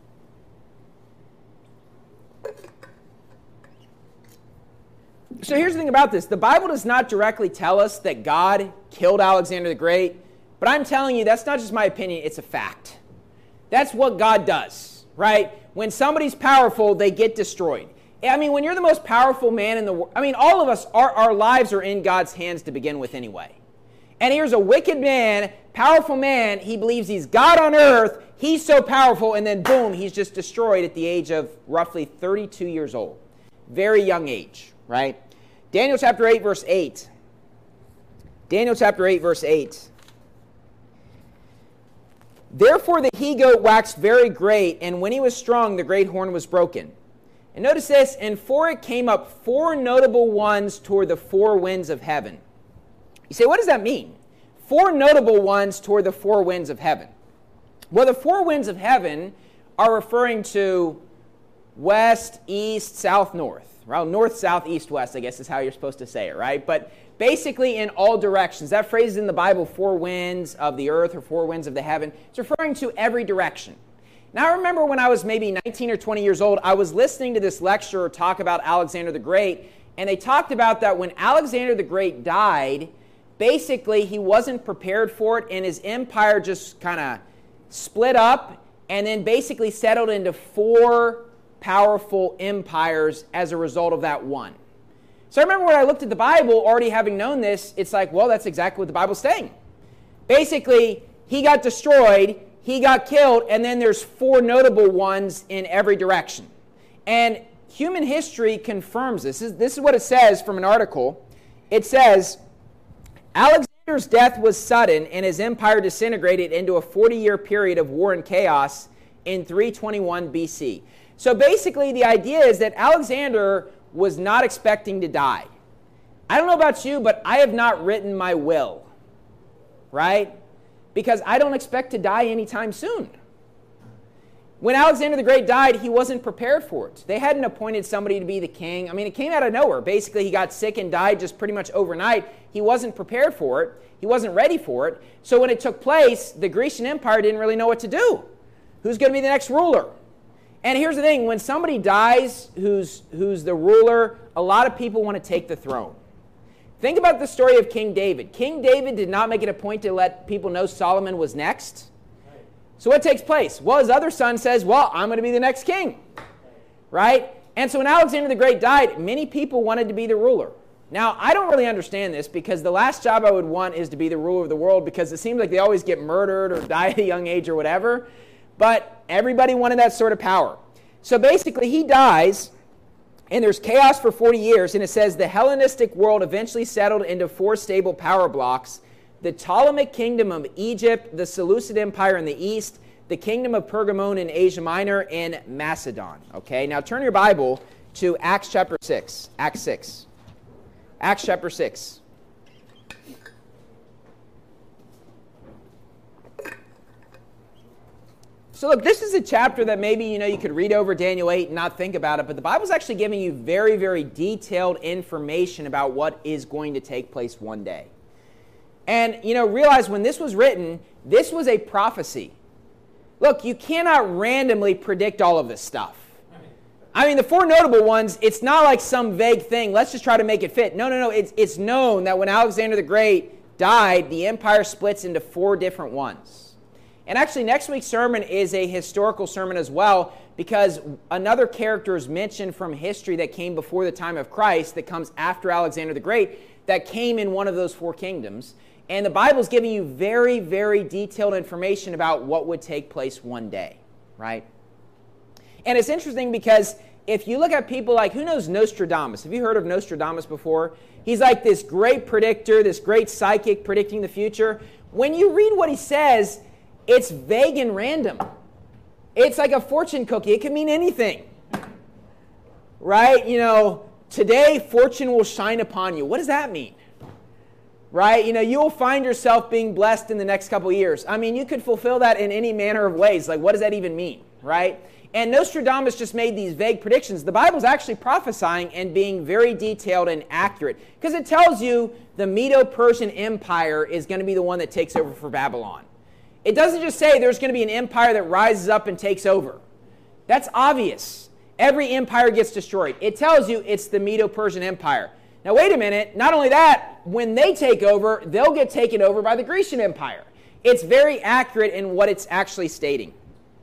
So here's the thing about this. The Bible does not directly tell us that God killed Alexander the Great, but I'm telling you, that's not just my opinion, it's a fact. That's what God does, right? When somebody's powerful, they get destroyed. I mean, when you're the most powerful man in the world, I mean, all of us, our, our lives are in God's hands to begin with anyway. And here's a wicked man, powerful man, he believes he's God on earth, he's so powerful, and then boom, he's just destroyed at the age of roughly thirty-two years old. Very young age, right? Daniel chapter eight, verse eight. Daniel chapter eight, verse eight. Therefore the he-goat waxed very great, and when he was strong, the great horn was broken. And notice this, and for it came up four notable ones toward the four winds of heaven. You say, what does that mean? Four notable ones toward the four winds of heaven. Well, the four winds of heaven are referring to west, east, south, north. Well, north, south, east, west, I guess is how you're supposed to say it, right? But basically in all directions. That phrase is in the Bible, four winds of the earth or four winds of the heaven. It's referring to every direction. Now, I remember when I was maybe nineteen or twenty years old, I was listening to this lecturer talk about Alexander the Great, and they talked about that when Alexander the Great died, basically he wasn't prepared for it, and his empire just kind of split up and then basically settled into four powerful empires as a result of that one. So I remember when I looked at the Bible, already having known this, it's like, well, that's exactly what the Bible's saying. Basically, he got destroyed, he got killed, and then there's four notable ones in every direction. And human history confirms this. This is, this is what it says from an article. It says, Alexander's death was sudden, and his empire disintegrated into a forty-year period of war and chaos in three twenty-one B C. So basically, the idea is that Alexander was not expecting to die. I don't know about you, but I have not written my will, right? Because I don't expect to die anytime soon. When Alexander the Great died, he wasn't prepared for it. They hadn't appointed somebody to be the king. I mean, it came out of nowhere. Basically, he got sick and died just pretty much overnight. He wasn't prepared for it. He wasn't ready for it. So when it took place, the Grecian Empire didn't really know what to do. Who's going to be the next ruler? And here's the thing, when somebody dies who's, who's the ruler, a lot of people want to take the throne. Think about the story of King David. King David did not make it a point to let people know Solomon was next. So what takes place? Well, his other son says, well, I'm going to be the next king. Right? And so when Alexander the Great died, many people wanted to be the ruler. Now, I don't really understand this because the last job I would want is to be the ruler of the world because it seems like they always get murdered or die at a young age or whatever. But everybody wanted that sort of power. So basically, he dies, and there's chaos for forty years, and it says the Hellenistic world eventually settled into four stable power blocks: the Ptolemaic kingdom of Egypt, the Seleucid Empire in the east, the kingdom of Pergamon in Asia Minor, and Macedon. Okay, now turn your Bible to Acts chapter six. Acts six. Acts chapter six. So look, this is a chapter that maybe, you know, you could read over Daniel eight and not think about it, but the Bible's actually giving you very, very detailed information about what is going to take place one day. And, you know, realize when this was written, this was a prophecy. Look, you cannot randomly predict all of this stuff. I mean, the four notable ones, it's not like some vague thing, let's just try to make it fit. No, no, no, it's, it's known that when Alexander the Great died, the empire splits into four different ones. And actually, next week's sermon is a historical sermon as well, because another character is mentioned from history that came before the time of Christ, that comes after Alexander the Great, that came in one of those four kingdoms. And the Bible's giving you very, very detailed information about what would take place one day, right? And it's interesting because if you look at people like, who knows Nostradamus? Have you heard of Nostradamus before? He's like this great predictor, this great psychic predicting the future. When you read what he says, it's vague and random. It's like a fortune cookie. It can mean anything. Right? You know, today fortune will shine upon you. What does that mean? Right? You know, you will find yourself being blessed in the next couple of years. I mean, you could fulfill that in any manner of ways. Like, what does that even mean? right? And Nostradamus just made these vague predictions. The Bible's actually prophesying and being very detailed and accurate because it tells you the Medo-Persian Empire is going to be the one that takes over for Babylon. It doesn't just say there's going to be an empire that rises up and takes over. That's obvious. Every empire gets destroyed. It tells you it's the Medo-Persian Empire. Now, wait a minute. Not only that, when they take over, they'll get taken over by the Grecian Empire. It's very accurate in what it's actually stating.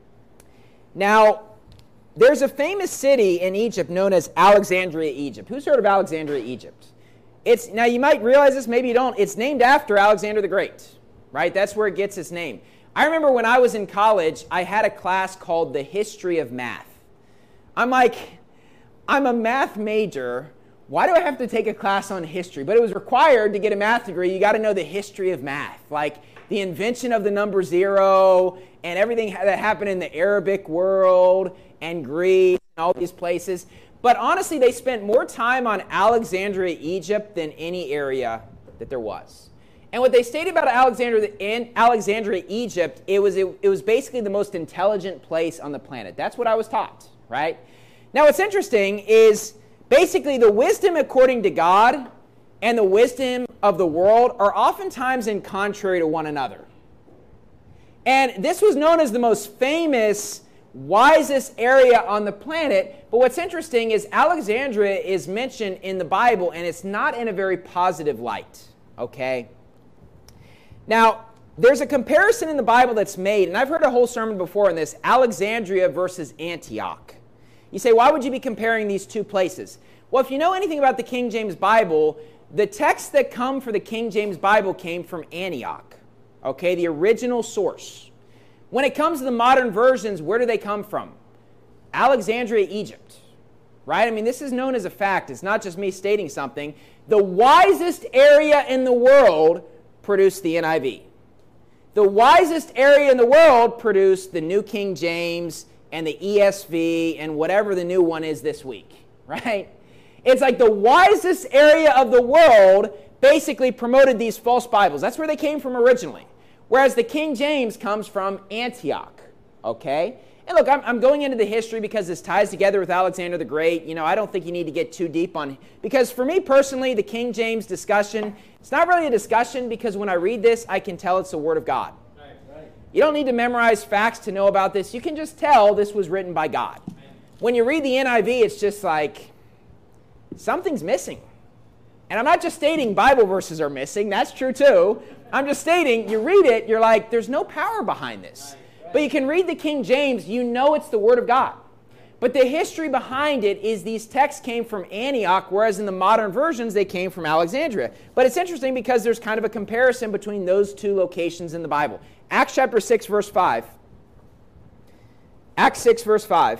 Now, there's a famous city in Egypt known as Alexandria, Egypt. Who's heard of Alexandria, Egypt? It's, now, you might realize this, maybe you don't. It's named after Alexander the Great, right? That's where it gets its name. I remember when I was in college, I had a class called The History of Math. I'm like, I'm a math major. Why do I have to take a class on history? But it was required to get a math degree. You got to know the history of math, like the invention of the number zero and everything that happened in the Arabic world and Greece and all these places. But honestly, they spent more time on Alexandria, Egypt than any area that there was. And what they stated about Alexandria, and Alexandria, Egypt, it was, it, it was basically the most intelligent place on the planet. That's what I was taught, right? Now, what's interesting is basically the wisdom according to God and the wisdom of the world are oftentimes in contrary to one another. And this was known as the most famous, wisest area on the planet. But what's interesting is Alexandria is mentioned in the Bible, and it's not in a very positive light, okay? Now, there's a comparison in the Bible that's made, and I've heard a whole sermon before on this, Alexandria versus Antioch. You say, why would you be comparing these two places? Well, if you know anything about the King James Bible, the texts that come for the King James Bible came from Antioch, okay, the original source. When it comes to the modern versions, where do they come from? Alexandria, Egypt, right? I mean, this is known as a fact. It's not just me stating something. The wisest area in the world produced the N I V. The wisest area in the world produced the New King James and the E S V and whatever the new one is this week, right? It's like the wisest area of the world basically promoted these false Bibles. That's where they came from originally. Whereas the King James comes from Antioch, okay? And look, I'm, I'm going into the history because this ties together with Alexander the Great. You know, I don't think you need to get too deep on, because for me personally, the King James discussion, it's not really a discussion because when I read this, I can tell it's the Word of God. Right, right. You don't need to memorize facts to know about this. You can just tell this was written by God. Right. When you read the N I V, it's just like, something's missing. And I'm not just stating Bible verses are missing. That's true too. I'm just stating, you read it, you're like, there's no power behind this. Right, right. But you can read the King James, you know it's the Word of God. But the history behind it is these texts came from Antioch, whereas in the modern versions, they came from Alexandria. But it's interesting because there's kind of a comparison between those two locations in the Bible. Acts chapter six, verse five. Acts six, verse five.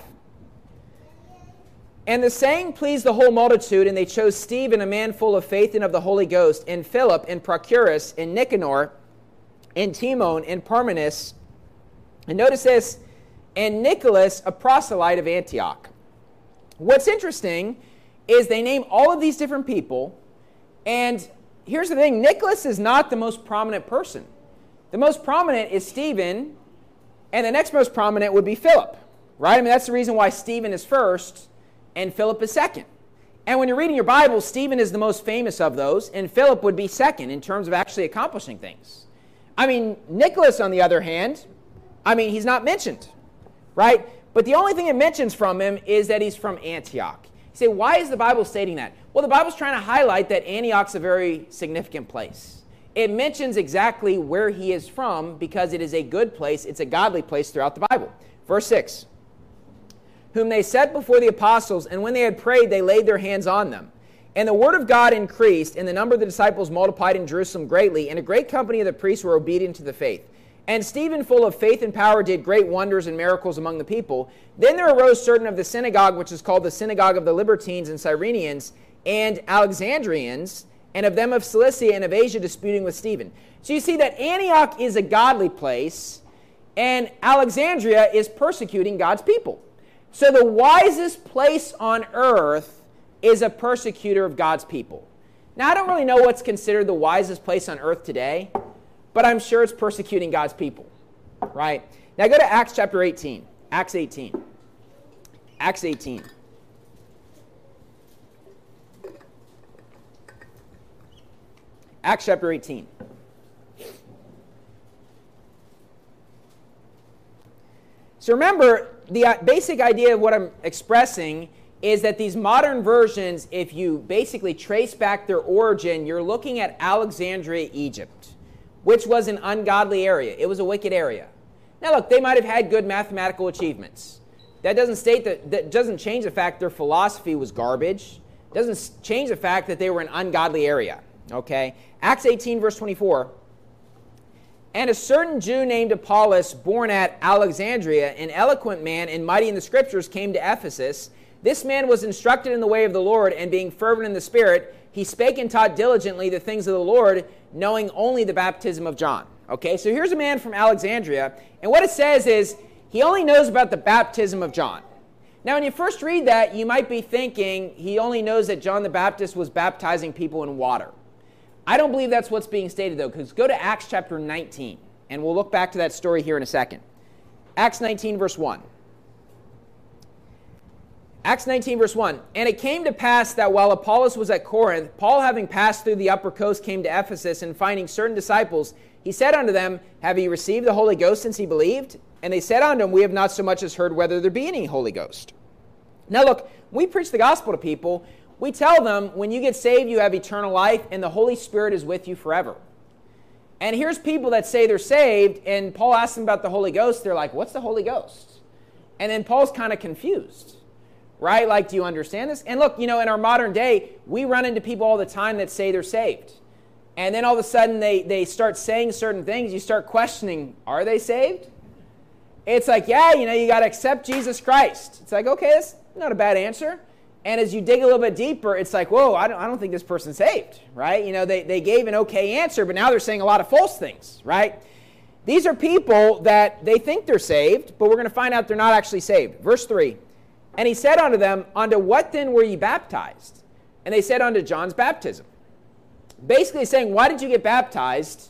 And the saying pleased the whole multitude, and they chose Stephen, a man full of faith and of the Holy Ghost, and Philip, and Prochorus, and Nicanor, and Timon, and Parmenas. And notice this, and Nicholas, a proselyte of Antioch. What's interesting is they name all of these different people, and here's the thing, Nicholas is not the most prominent person. The most prominent is Stephen, and the next most prominent would be Philip, right? I mean, that's the reason why Stephen is first, and Philip is second. And when you're reading your Bible, Stephen is the most famous of those, and Philip would be second in terms of actually accomplishing things. I mean, Nicholas, on the other hand, I mean, he's not mentioned, right? But the only thing it mentions from him is that he's from Antioch. You say, why is the Bible stating that? Well, the Bible's trying to highlight that Antioch's a very significant place. It mentions exactly where he is from because it is a good place, it's a godly place throughout the Bible. Verse six. Whom they set before the apostles, and when they had prayed, they laid their hands on them. And the word of God increased, and the number of the disciples multiplied in Jerusalem greatly, and a great company of the priests were obedient to the faith. And Stephen, full of faith and power, did great wonders and miracles among the people. Then there arose certain of the synagogue, which is called the synagogue of the Libertines and Cyrenians, and Alexandrians, and of them of Cilicia and of Asia, disputing with Stephen. So you see that Antioch is a godly place, and Alexandria is persecuting God's people. So the wisest place on earth is a persecutor of God's people. Now, I don't really know what's considered the wisest place on earth today, but I'm sure it's persecuting God's people, right? Now, go to Acts chapter eighteen. Acts eighteen. Acts eighteen. Acts chapter eighteen. So remember, the basic idea of what I'm expressing is that these modern versions, if you basically trace back their origin, you're looking at Alexandria, Egypt, which was an ungodly area. It was a wicked area. Now look, they might have had good mathematical achievements. That doesn't state that, that doesn't change the fact their philosophy was garbage. Doesn't change the fact that they were an ungodly area. Okay? Acts eighteen, verse twenty-four. And a certain Jew named Apollos, born at Alexandria, an eloquent man and mighty in the Scriptures, came to Ephesus. This man was instructed in the way of the Lord, and being fervent in the Spirit, he spake and taught diligently the things of the Lord, knowing only the baptism of John. Okay, so here's a man from Alexandria, and what it says is, he only knows about the baptism of John. Now, when you first read that, you might be thinking he only knows that John the Baptist was baptizing people in water. I don't believe that's what's being stated, though, because go to Acts chapter nineteen, and we'll look back to that story here in a second. Acts nineteen, verse one. Acts nineteen, verse one. And it came to pass that while Apollos was at Corinth, Paul, having passed through the upper coast, came to Ephesus, and finding certain disciples, he said unto them, Have ye received the Holy Ghost since ye believed? And they said unto him, We have not so much as heard whether there be any Holy Ghost. Now look, we preach the gospel to people. We tell them, when you get saved, you have eternal life, and the Holy Spirit is with you forever. And here's people that say they're saved, and Paul asks them about the Holy Ghost. They're like, what's the Holy Ghost? And then Paul's kind of confused, right? Like, do you understand this? And look, you know, in our modern day, we run into people all the time that say they're saved. And then all of a sudden, they, they start saying certain things. You start questioning, are they saved? It's like, yeah, you know, you got to accept Jesus Christ. It's like, okay, that's not a bad answer. And as you dig a little bit deeper, it's like, whoa, I don't, I don't think this person's saved, right? You know, they, they gave an okay answer, but now they're saying a lot of false things, right? These are people that they think they're saved, but we're going to find out they're not actually saved. Verse three, and he said unto them, Unto what then were ye baptized? And they said, Unto John's baptism. Basically saying, why did you get baptized?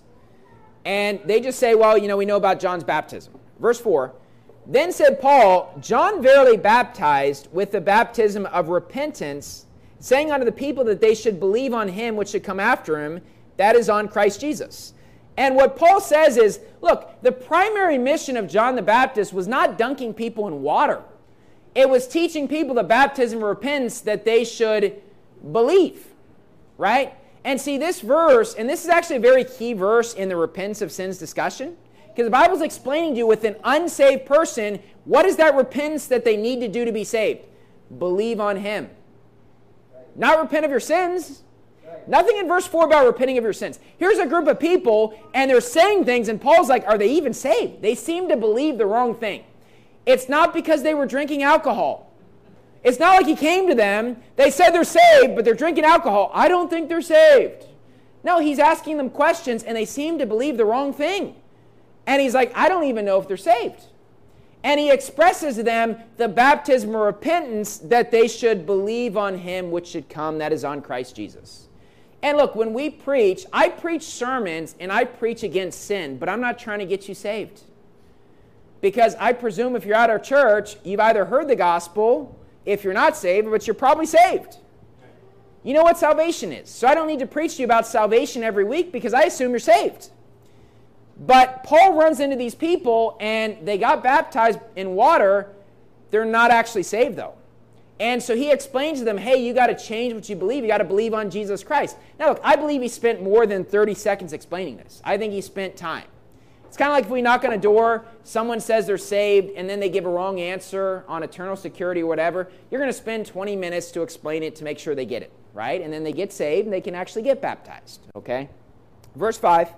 And they just say, well, you know, we know about John's baptism. Verse four, Then said Paul, John verily baptized with the baptism of repentance, saying unto the people that they should believe on him which should come after him, that is on Christ Jesus. And what Paul says is, look, the primary mission of John the Baptist was not dunking people in water. It was teaching people the baptism of repentance that they should believe, right? And see, this verse, and this is actually a very key verse in the repentance of sins discussion, because the Bible's explaining to you with an unsaved person, what is that repentance that they need to do to be saved? Believe on him. Right. Not repent of your sins. Right. Nothing in verse four about repenting of your sins. Here's a group of people, and they're saying things, and Paul's like, are they even saved? They seem to believe the wrong thing. It's not because they were drinking alcohol. It's not like he came to them, they said they're saved, but they're drinking alcohol. I don't think they're saved. No, he's asking them questions, and they seem to believe the wrong thing. And he's like, I don't even know if they're saved. And he expresses to them the baptism of repentance that they should believe on him which should come, that is on Christ Jesus. And look, when we preach, I preach sermons and I preach against sin, but I'm not trying to get you saved. Because I presume if you're at our church, you've either heard the gospel, if you're not saved, but you're probably saved. You know what salvation is. So I don't need to preach to you about salvation every week because I assume you're saved. But Paul runs into these people, and they got baptized in water. They're not actually saved, though. And so he explains to them, hey, you got to change what you believe. You got to believe on Jesus Christ. Now, look, I believe he spent more than thirty seconds explaining this. I think he spent time. It's kind of like if we knock on a door, someone says they're saved, and then they give a wrong answer on eternal security or whatever. You're going to spend twenty minutes to explain it to make sure they get it, right? And then they get saved, and they can actually get baptized, okay? Verse five.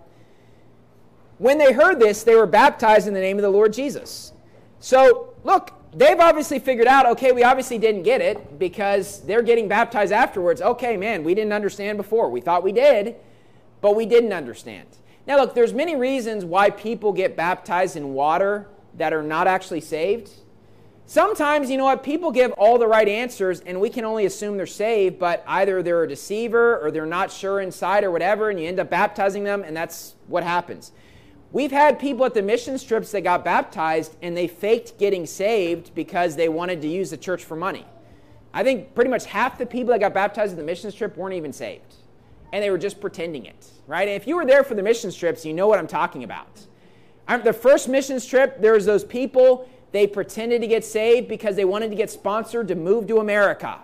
When they heard this, they were baptized in the name of the Lord Jesus. So, look, they've obviously figured out, okay, we obviously didn't get it because they're getting baptized afterwards. Okay, man, we didn't understand before. We thought we did, but we didn't understand. Now, look, there's many reasons why people get baptized in water that are not actually saved. Sometimes, you know what, people give all the right answers and we can only assume they're saved, but either they're a deceiver or they're not sure inside or whatever, and you end up baptizing them, and that's what happens. We've had people at the mission trips that got baptized and they faked getting saved because they wanted to use the church for money. I think pretty much half the people that got baptized at the missions trip weren't even saved. And they were just pretending it, right? And if you were there for the missions trips, you know what I'm talking about. The first missions trip, there was those people, they pretended to get saved because they wanted to get sponsored to move to America.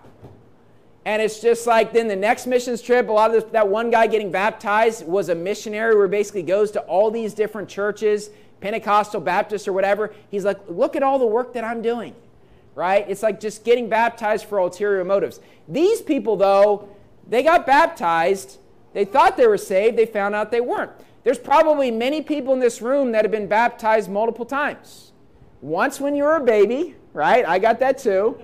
And it's just like then the next missions trip, a lot of this, that one guy getting baptized was a missionary where he basically goes to all these different churches, Pentecostal, Baptist, or whatever. He's like, look at all the work that I'm doing, right? It's like just getting baptized for ulterior motives. These people, though, they got baptized. They thought they were saved. They found out they weren't. There's probably many people in this room that have been baptized multiple times. Once when you were a baby, right? I got that too.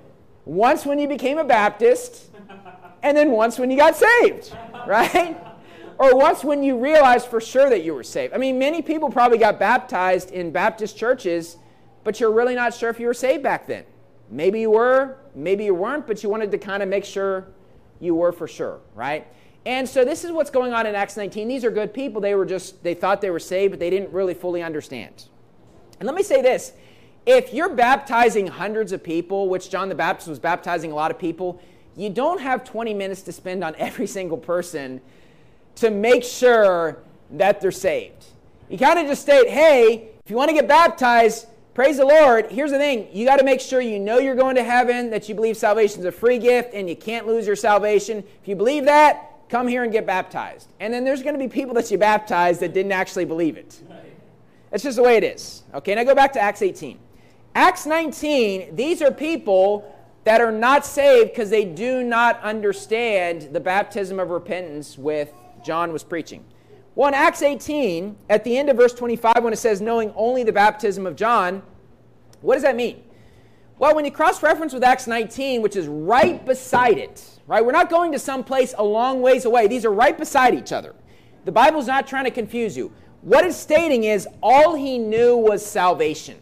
Once when you became a Baptist, and then once when you got saved, right? Or once when you realized for sure that you were saved. I mean, many people probably got baptized in Baptist churches, but you're really not sure if you were saved back then. Maybe you were, maybe you weren't, but you wanted to kind of make sure you were for sure, right? And so this is what's going on in Acts nineteen. These are good people. They were just, they thought they were saved, but they didn't really fully understand. And let me say this. If you're baptizing hundreds of people, which John the Baptist was baptizing a lot of people, you don't have twenty minutes to spend on every single person to make sure that they're saved. You kind of just state, hey, if you want to get baptized, praise the Lord. Here's the thing. You got to make sure you know you're going to heaven, that you believe salvation is a free gift, and you can't lose your salvation. If you believe that, come here and get baptized. And then there's going to be people that you baptized that didn't actually believe it. That's just the way it is. Okay, now go back to Acts eighteen. Acts nineteen, these are people that are not saved because they do not understand the baptism of repentance with John was preaching. Well, in Acts eighteen, at the end of verse twenty-five, when it says, knowing only the baptism of John, what does that mean? Well, when you cross-reference with Acts nineteen, which is right beside it, right? We're not going to some place a long ways away. These are right beside each other. The Bible's not trying to confuse you. What it's stating is all he knew was salvation.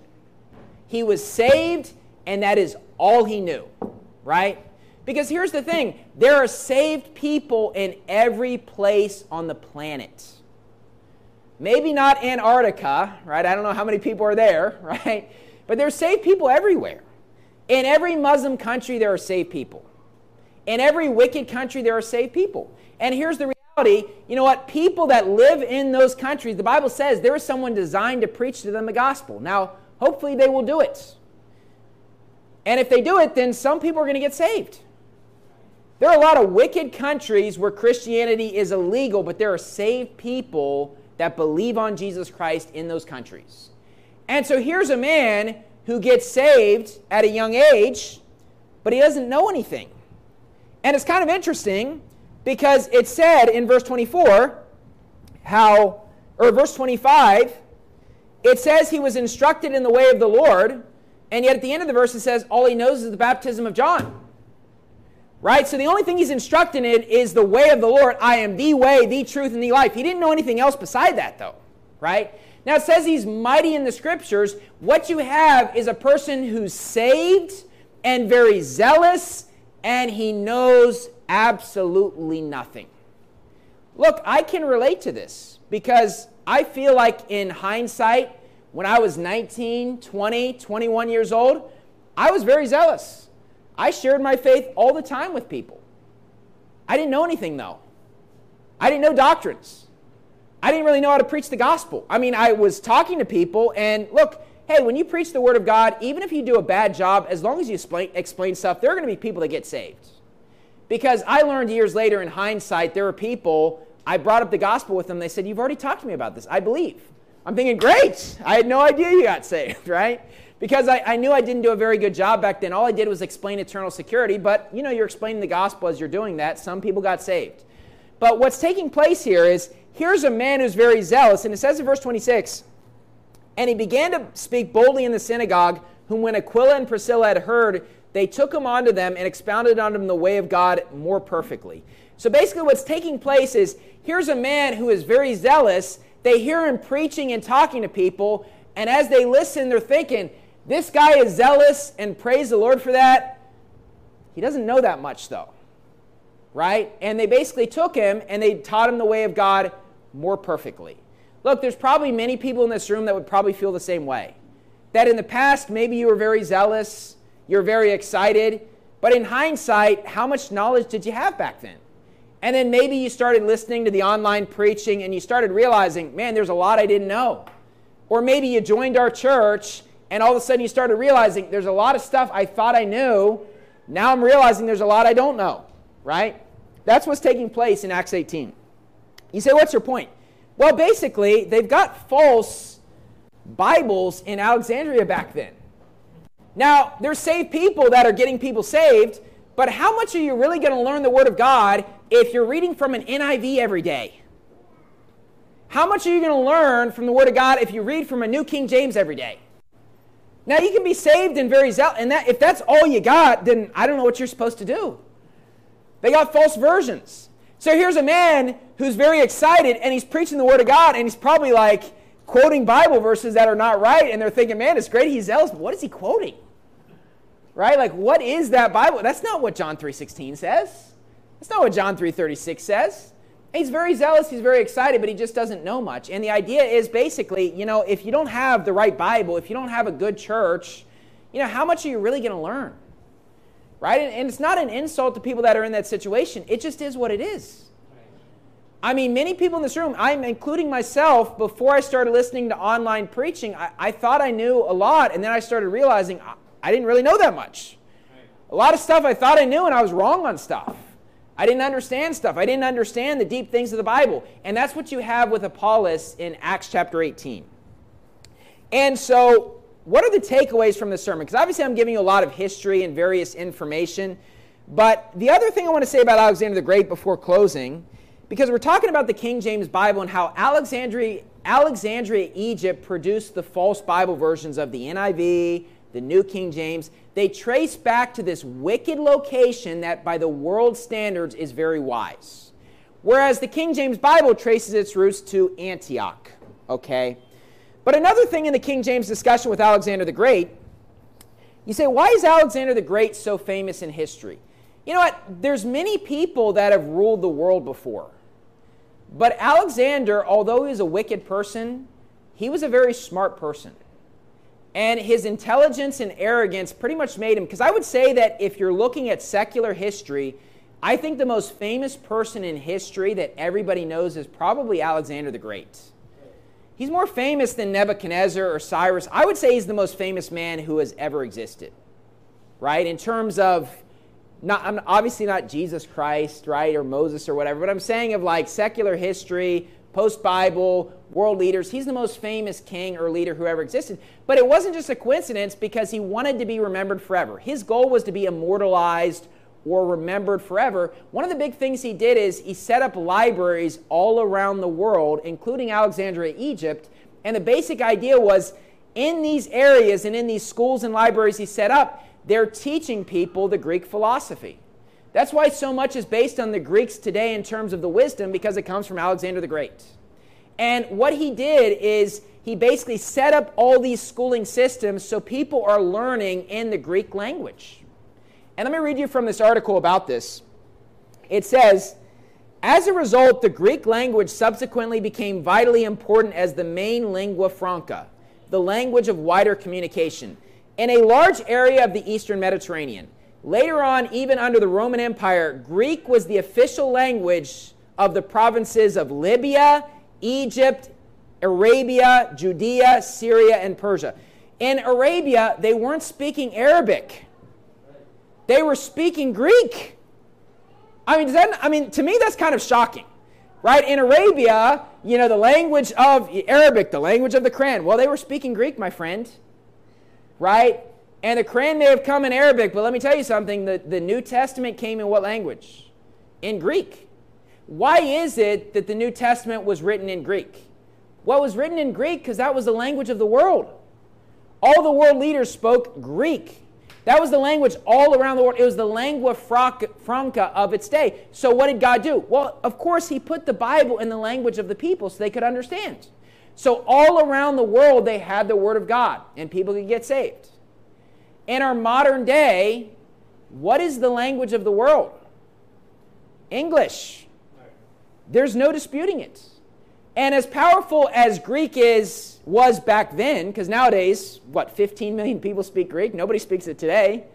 He was saved, and that is all he knew, right? Because here's the thing. There are saved people in every place on the planet. Maybe not Antarctica, right? I don't know how many people are there, right? But there's saved people everywhere. In every Muslim country, there are saved people. In every wicked country, there are saved people. And here's the reality. You know what? People that live in those countries, the Bible says there is someone designed to preach to them the gospel. Now, hopefully they will do it. And if they do it, then some people are going to get saved. There are a lot of wicked countries where Christianity is illegal, but there are saved people that believe on Jesus Christ in those countries. And so here's a man who gets saved at a young age, but he doesn't know anything. And it's kind of interesting because it said in verse twenty-four how, or verse twenty-five, it says he was instructed in the way of the Lord, and yet at the end of the verse it says all he knows is the baptism of John. Right? So the only thing he's instructed in is the way of the Lord. I am the way, the truth, and the life. He didn't know anything else beside that, though. Right? Now it says he's mighty in the scriptures. What you have is a person who's saved and very zealous, and he knows absolutely nothing. Look, I can relate to this because I feel like in hindsight, when I was nineteen, twenty, twenty-one years old, I was very zealous. I shared my faith all the time with people. I didn't know anything, though. I didn't know doctrines. I didn't really know how to preach the gospel. I mean, I was talking to people, and look, hey, when you preach the word of God, even if you do a bad job, as long as you explain, explain stuff, there are going to be people that get saved. Because I learned years later in hindsight, there were people, I brought up the gospel with them, they said, you've already talked to me about this. I believe. I'm thinking, great. I had no idea you got saved, right? Because I, I knew I didn't do a very good job back then. All I did was explain eternal security, but, you know, you're explaining the gospel as you're doing that. Some people got saved. But what's taking place here is, here's a man who's very zealous, and it says in verse twenty-six, and he began to speak boldly in the synagogue, whom when Aquila and Priscilla had heard, they took him unto them and expounded unto them the way of God more perfectly. So basically what's taking place is, here's a man who is very zealous. They hear him preaching and talking to people, and as they listen, they're thinking, this guy is zealous, and praise the Lord for that. He doesn't know that much, though. Right? And they basically took him, and they taught him the way of God more perfectly. Look, there's probably many people in this room that would probably feel the same way. That in the past, maybe you were very zealous, you were very excited, but in hindsight, how much knowledge did you have back then? And then maybe you started listening to the online preaching and you started realizing, man, there's a lot I didn't know. Or maybe you joined our church and all of a sudden you started realizing there's a lot of stuff I thought I knew. Now I'm realizing there's a lot I don't know, right? That's what's taking place in Acts eighteen. You say, what's your point? Well, basically, they've got false Bibles in Alexandria back then. Now, there's saved people that are getting people saved, but how much are you really going to learn the Word of God if you're reading from an N I V every day? How much are you going to learn from the Word of God if you read from a New King James every day? Now, you can be saved and very zealous, and that, if that's all you got, then I don't know what you're supposed to do. They got false versions. So here's a man who's very excited, and he's preaching the Word of God, and he's probably like quoting Bible verses that are not right, and they're thinking, man, it's great he's zealous, but what is he quoting? Right? Like, what is that Bible? That's not what John three sixteen says. That's not what John three thirty-six says. He's very zealous, he's very excited, but he just doesn't know much. And the idea is basically, you know, if you don't have the right Bible, if you don't have a good church, you know, how much are you really going to learn? Right? And, and it's not an insult to people that are in that situation. It just is what it is. I mean, many people in this room, I'm including myself, before I started listening to online preaching, I, I thought I knew a lot, and then I started realizing I, I didn't really know that much. A lot of stuff I thought I knew, and I was wrong on stuff. I didn't understand stuff. I didn't understand the deep things of the Bible. And that's what you have with Apollos in Acts chapter eighteen. And so, what are the takeaways from this sermon? Because obviously I'm giving you a lot of history and various information. But the other thing I want to say about Alexander the Great before closing, because we're talking about the King James Bible and how Alexandria, Alexandria, Egypt produced the false Bible versions of the N I V, the New King James. They trace back to this wicked location that by the world standards is very wise. Whereas the King James Bible traces its roots to Antioch. Okay? But another thing in the King James discussion with Alexander the Great, you say, why is Alexander the Great so famous in history? You know what? There's many people that have ruled the world before. But Alexander, although he was a wicked person, he was a very smart person. And his intelligence and arrogance pretty much made him, because I would say that if you're looking at secular history, I think the most famous person in history that everybody knows is probably Alexander the Great. He's more famous than Nebuchadnezzar or Cyrus. I would say he's the most famous man who has ever existed, right? In terms of, not, I'm obviously not Jesus Christ, right, or Moses or whatever, but I'm saying of like secular history, post-Bible, world leaders. He's the most famous king or leader who ever existed. But it wasn't just a coincidence because he wanted to be remembered forever. His goal was to be immortalized or remembered forever. One of the big things he did is he set up libraries all around the world, including Alexandria, Egypt. And the basic idea was in these areas and in these schools and libraries he set up, they're teaching people the Greek philosophy. That's why so much is based on the Greeks today in terms of the wisdom, because it comes from Alexander the Great. And what he did is he basically set up all these schooling systems so people are learning in the Greek language. And let me read you from this article about this. It says, as a result, the Greek language subsequently became vitally important as the main lingua franca, the language of wider communication, in a large area of the Eastern Mediterranean. Later on, even under the Roman Empire, Greek was the official language of the provinces of Libya, Egypt, Arabia, Judea, Syria, and Persia. In Arabia, they weren't speaking Arabic. They were speaking Greek. I mean, does that, I mean, to me, that's kind of shocking, right? In Arabia, you know, the language of Arabic, the language of the Quran. Well, they were speaking Greek, my friend, right? And the Quran may have come in Arabic, but let me tell you something. The, the New Testament came in what language? In Greek. Why is it that the New Testament was written in Greek? Well, it was written in Greek because that was the language of the world. All the world leaders spoke Greek. That was the language all around the world. It was the lingua franca of its day. So what did God do? Well, of course, he put the Bible in the language of the people so they could understand. So all around the world, they had the Word of God, and people could get saved. In our modern day, what is the language of the world? English. There's no disputing it. And as powerful as Greek is was back then, because nowadays, what, fifteen million people speak Greek? Nobody speaks it today.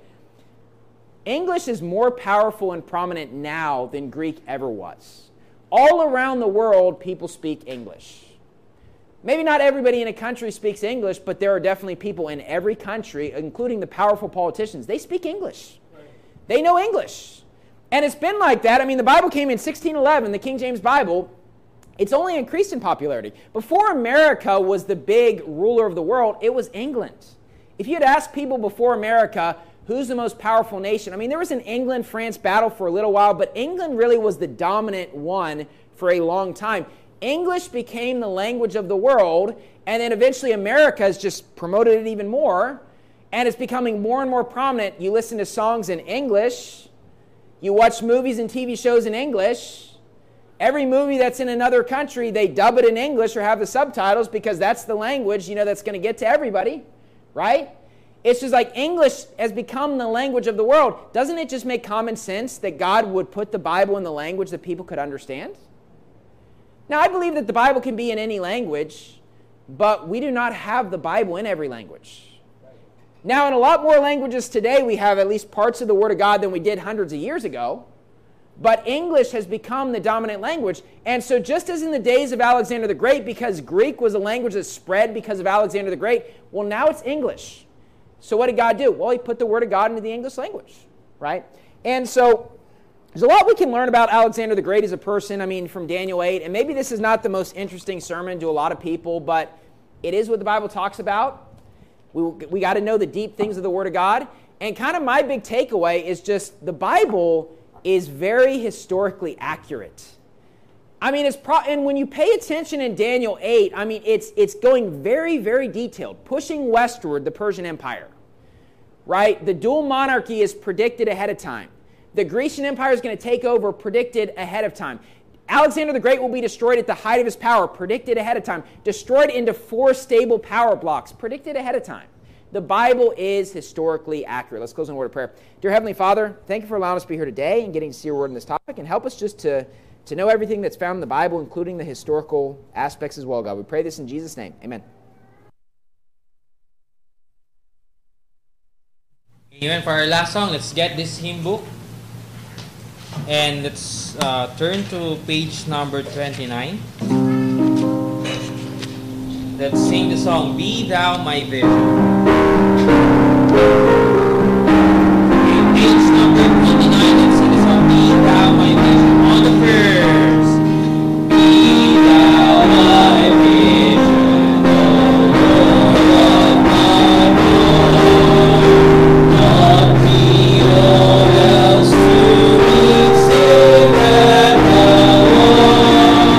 English is more powerful and prominent now than Greek ever was. All around the world, people speak English. Maybe not everybody in a country speaks English, but there are definitely people in every country, including the powerful politicians. They speak English. Right. They know English. And it's been like that. I mean, the Bible came in sixteen eleven, the King James Bible. It's only increased in popularity. Before America was the big ruler of the world, it was England. If you'd ask people before America, who's the most powerful nation? I mean, there was an England-France battle for a little while, but England really was the dominant one for a long time. English became the language of the world, and then eventually America has just promoted it even more, and it's becoming more and more prominent. You listen to songs in English. You watch movies and T V shows in English. Every movie that's in another country, they dub it in English or have the subtitles because that's the language, you know, that's going to get to everybody, right? It's just like English has become the language of the world. Doesn't it just make common sense that God would put the Bible in the language that people could understand? Now, I believe that the Bible can be in any language, but we do not have the Bible in every language. Now, in a lot more languages today, we have at least parts of the Word of God than we did hundreds of years ago. But English has become the dominant language. And so just as in the days of Alexander the Great, because Greek was a language that spread because of Alexander the Great, well, now it's English. So what did God do? Well, he put the Word of God into the English language, right? And so there's a lot we can learn about Alexander the Great as a person, I mean, from Daniel eight. And maybe this is not the most interesting sermon to a lot of people, but it is what the Bible talks about. We, we got to know the deep things of the Word of God. And kind of my big takeaway is just the Bible is very historically accurate. I mean, it's pro- and when you pay attention in Daniel eight, I mean, it's it's going very, very detailed, pushing westward the Persian Empire, right? The dual monarchy is predicted ahead of time. The Grecian Empire is going to take over, predicted ahead of time. Alexander the Great will be destroyed at the height of his power, predicted ahead of time. Destroyed into four stable power blocks, predicted ahead of time. The Bible is historically accurate. Let's close in a word of prayer. Dear Heavenly Father, thank you for allowing us to be here today and getting to see your word on this topic, and help us just to, to know everything that's found in the Bible, including the historical aspects as well, God. We pray this in Jesus' name. Amen. Amen. For our last song, let's get this hymn book. And let's uh, turn to page number twenty-nine. Let's sing the song, Be Thou My Vision. Okay, page number twenty-nine, let's sing the song, Be Thou My Vision. On the verse. Be Thou my vision, O Lord of my Lord. Not me all else to me, save that Thou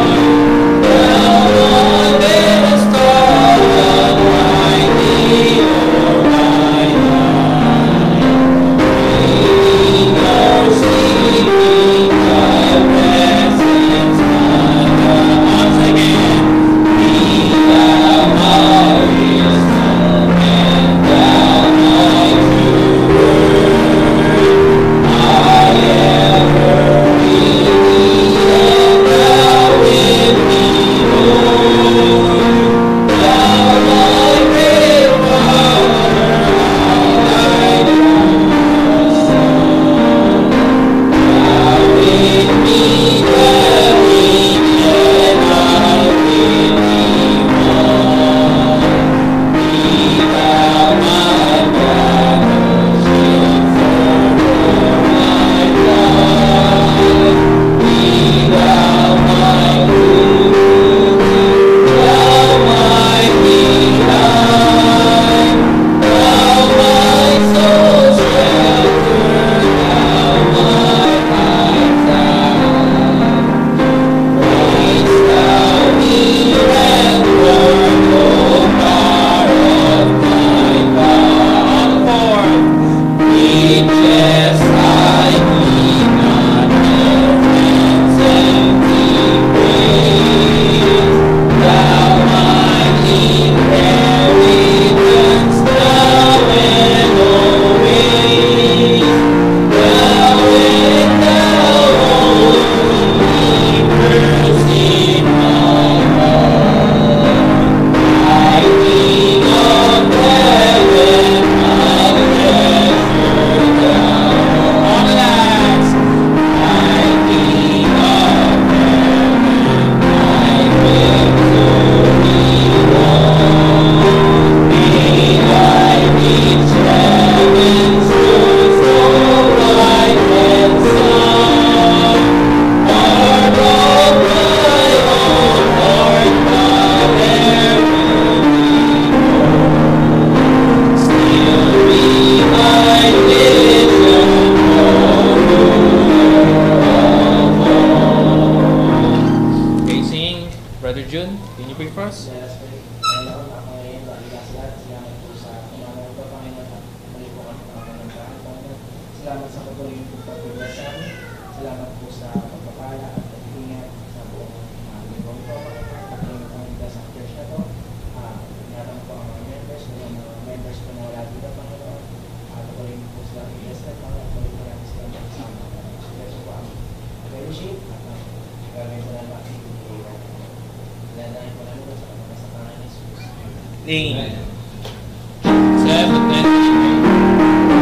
art. Thou art the star of my day. patuloy po pag-bless sa amin. Salamat po sa pagpapala at pag-ingat sa buong uh, linggo po. Patuloy po ang bless ang church na to. Uh, Ingatan po ang mga members, yung mga members po na wala dito, Panginoon. Uh, patuloy po sila ang bless na Panginoon. Patuloy po natin sila makasama. So, bless po ang fellowship at ang gagawin po natin ang activity. Dahil po namin po sa mga sa pangalan ni Jesus. Amen.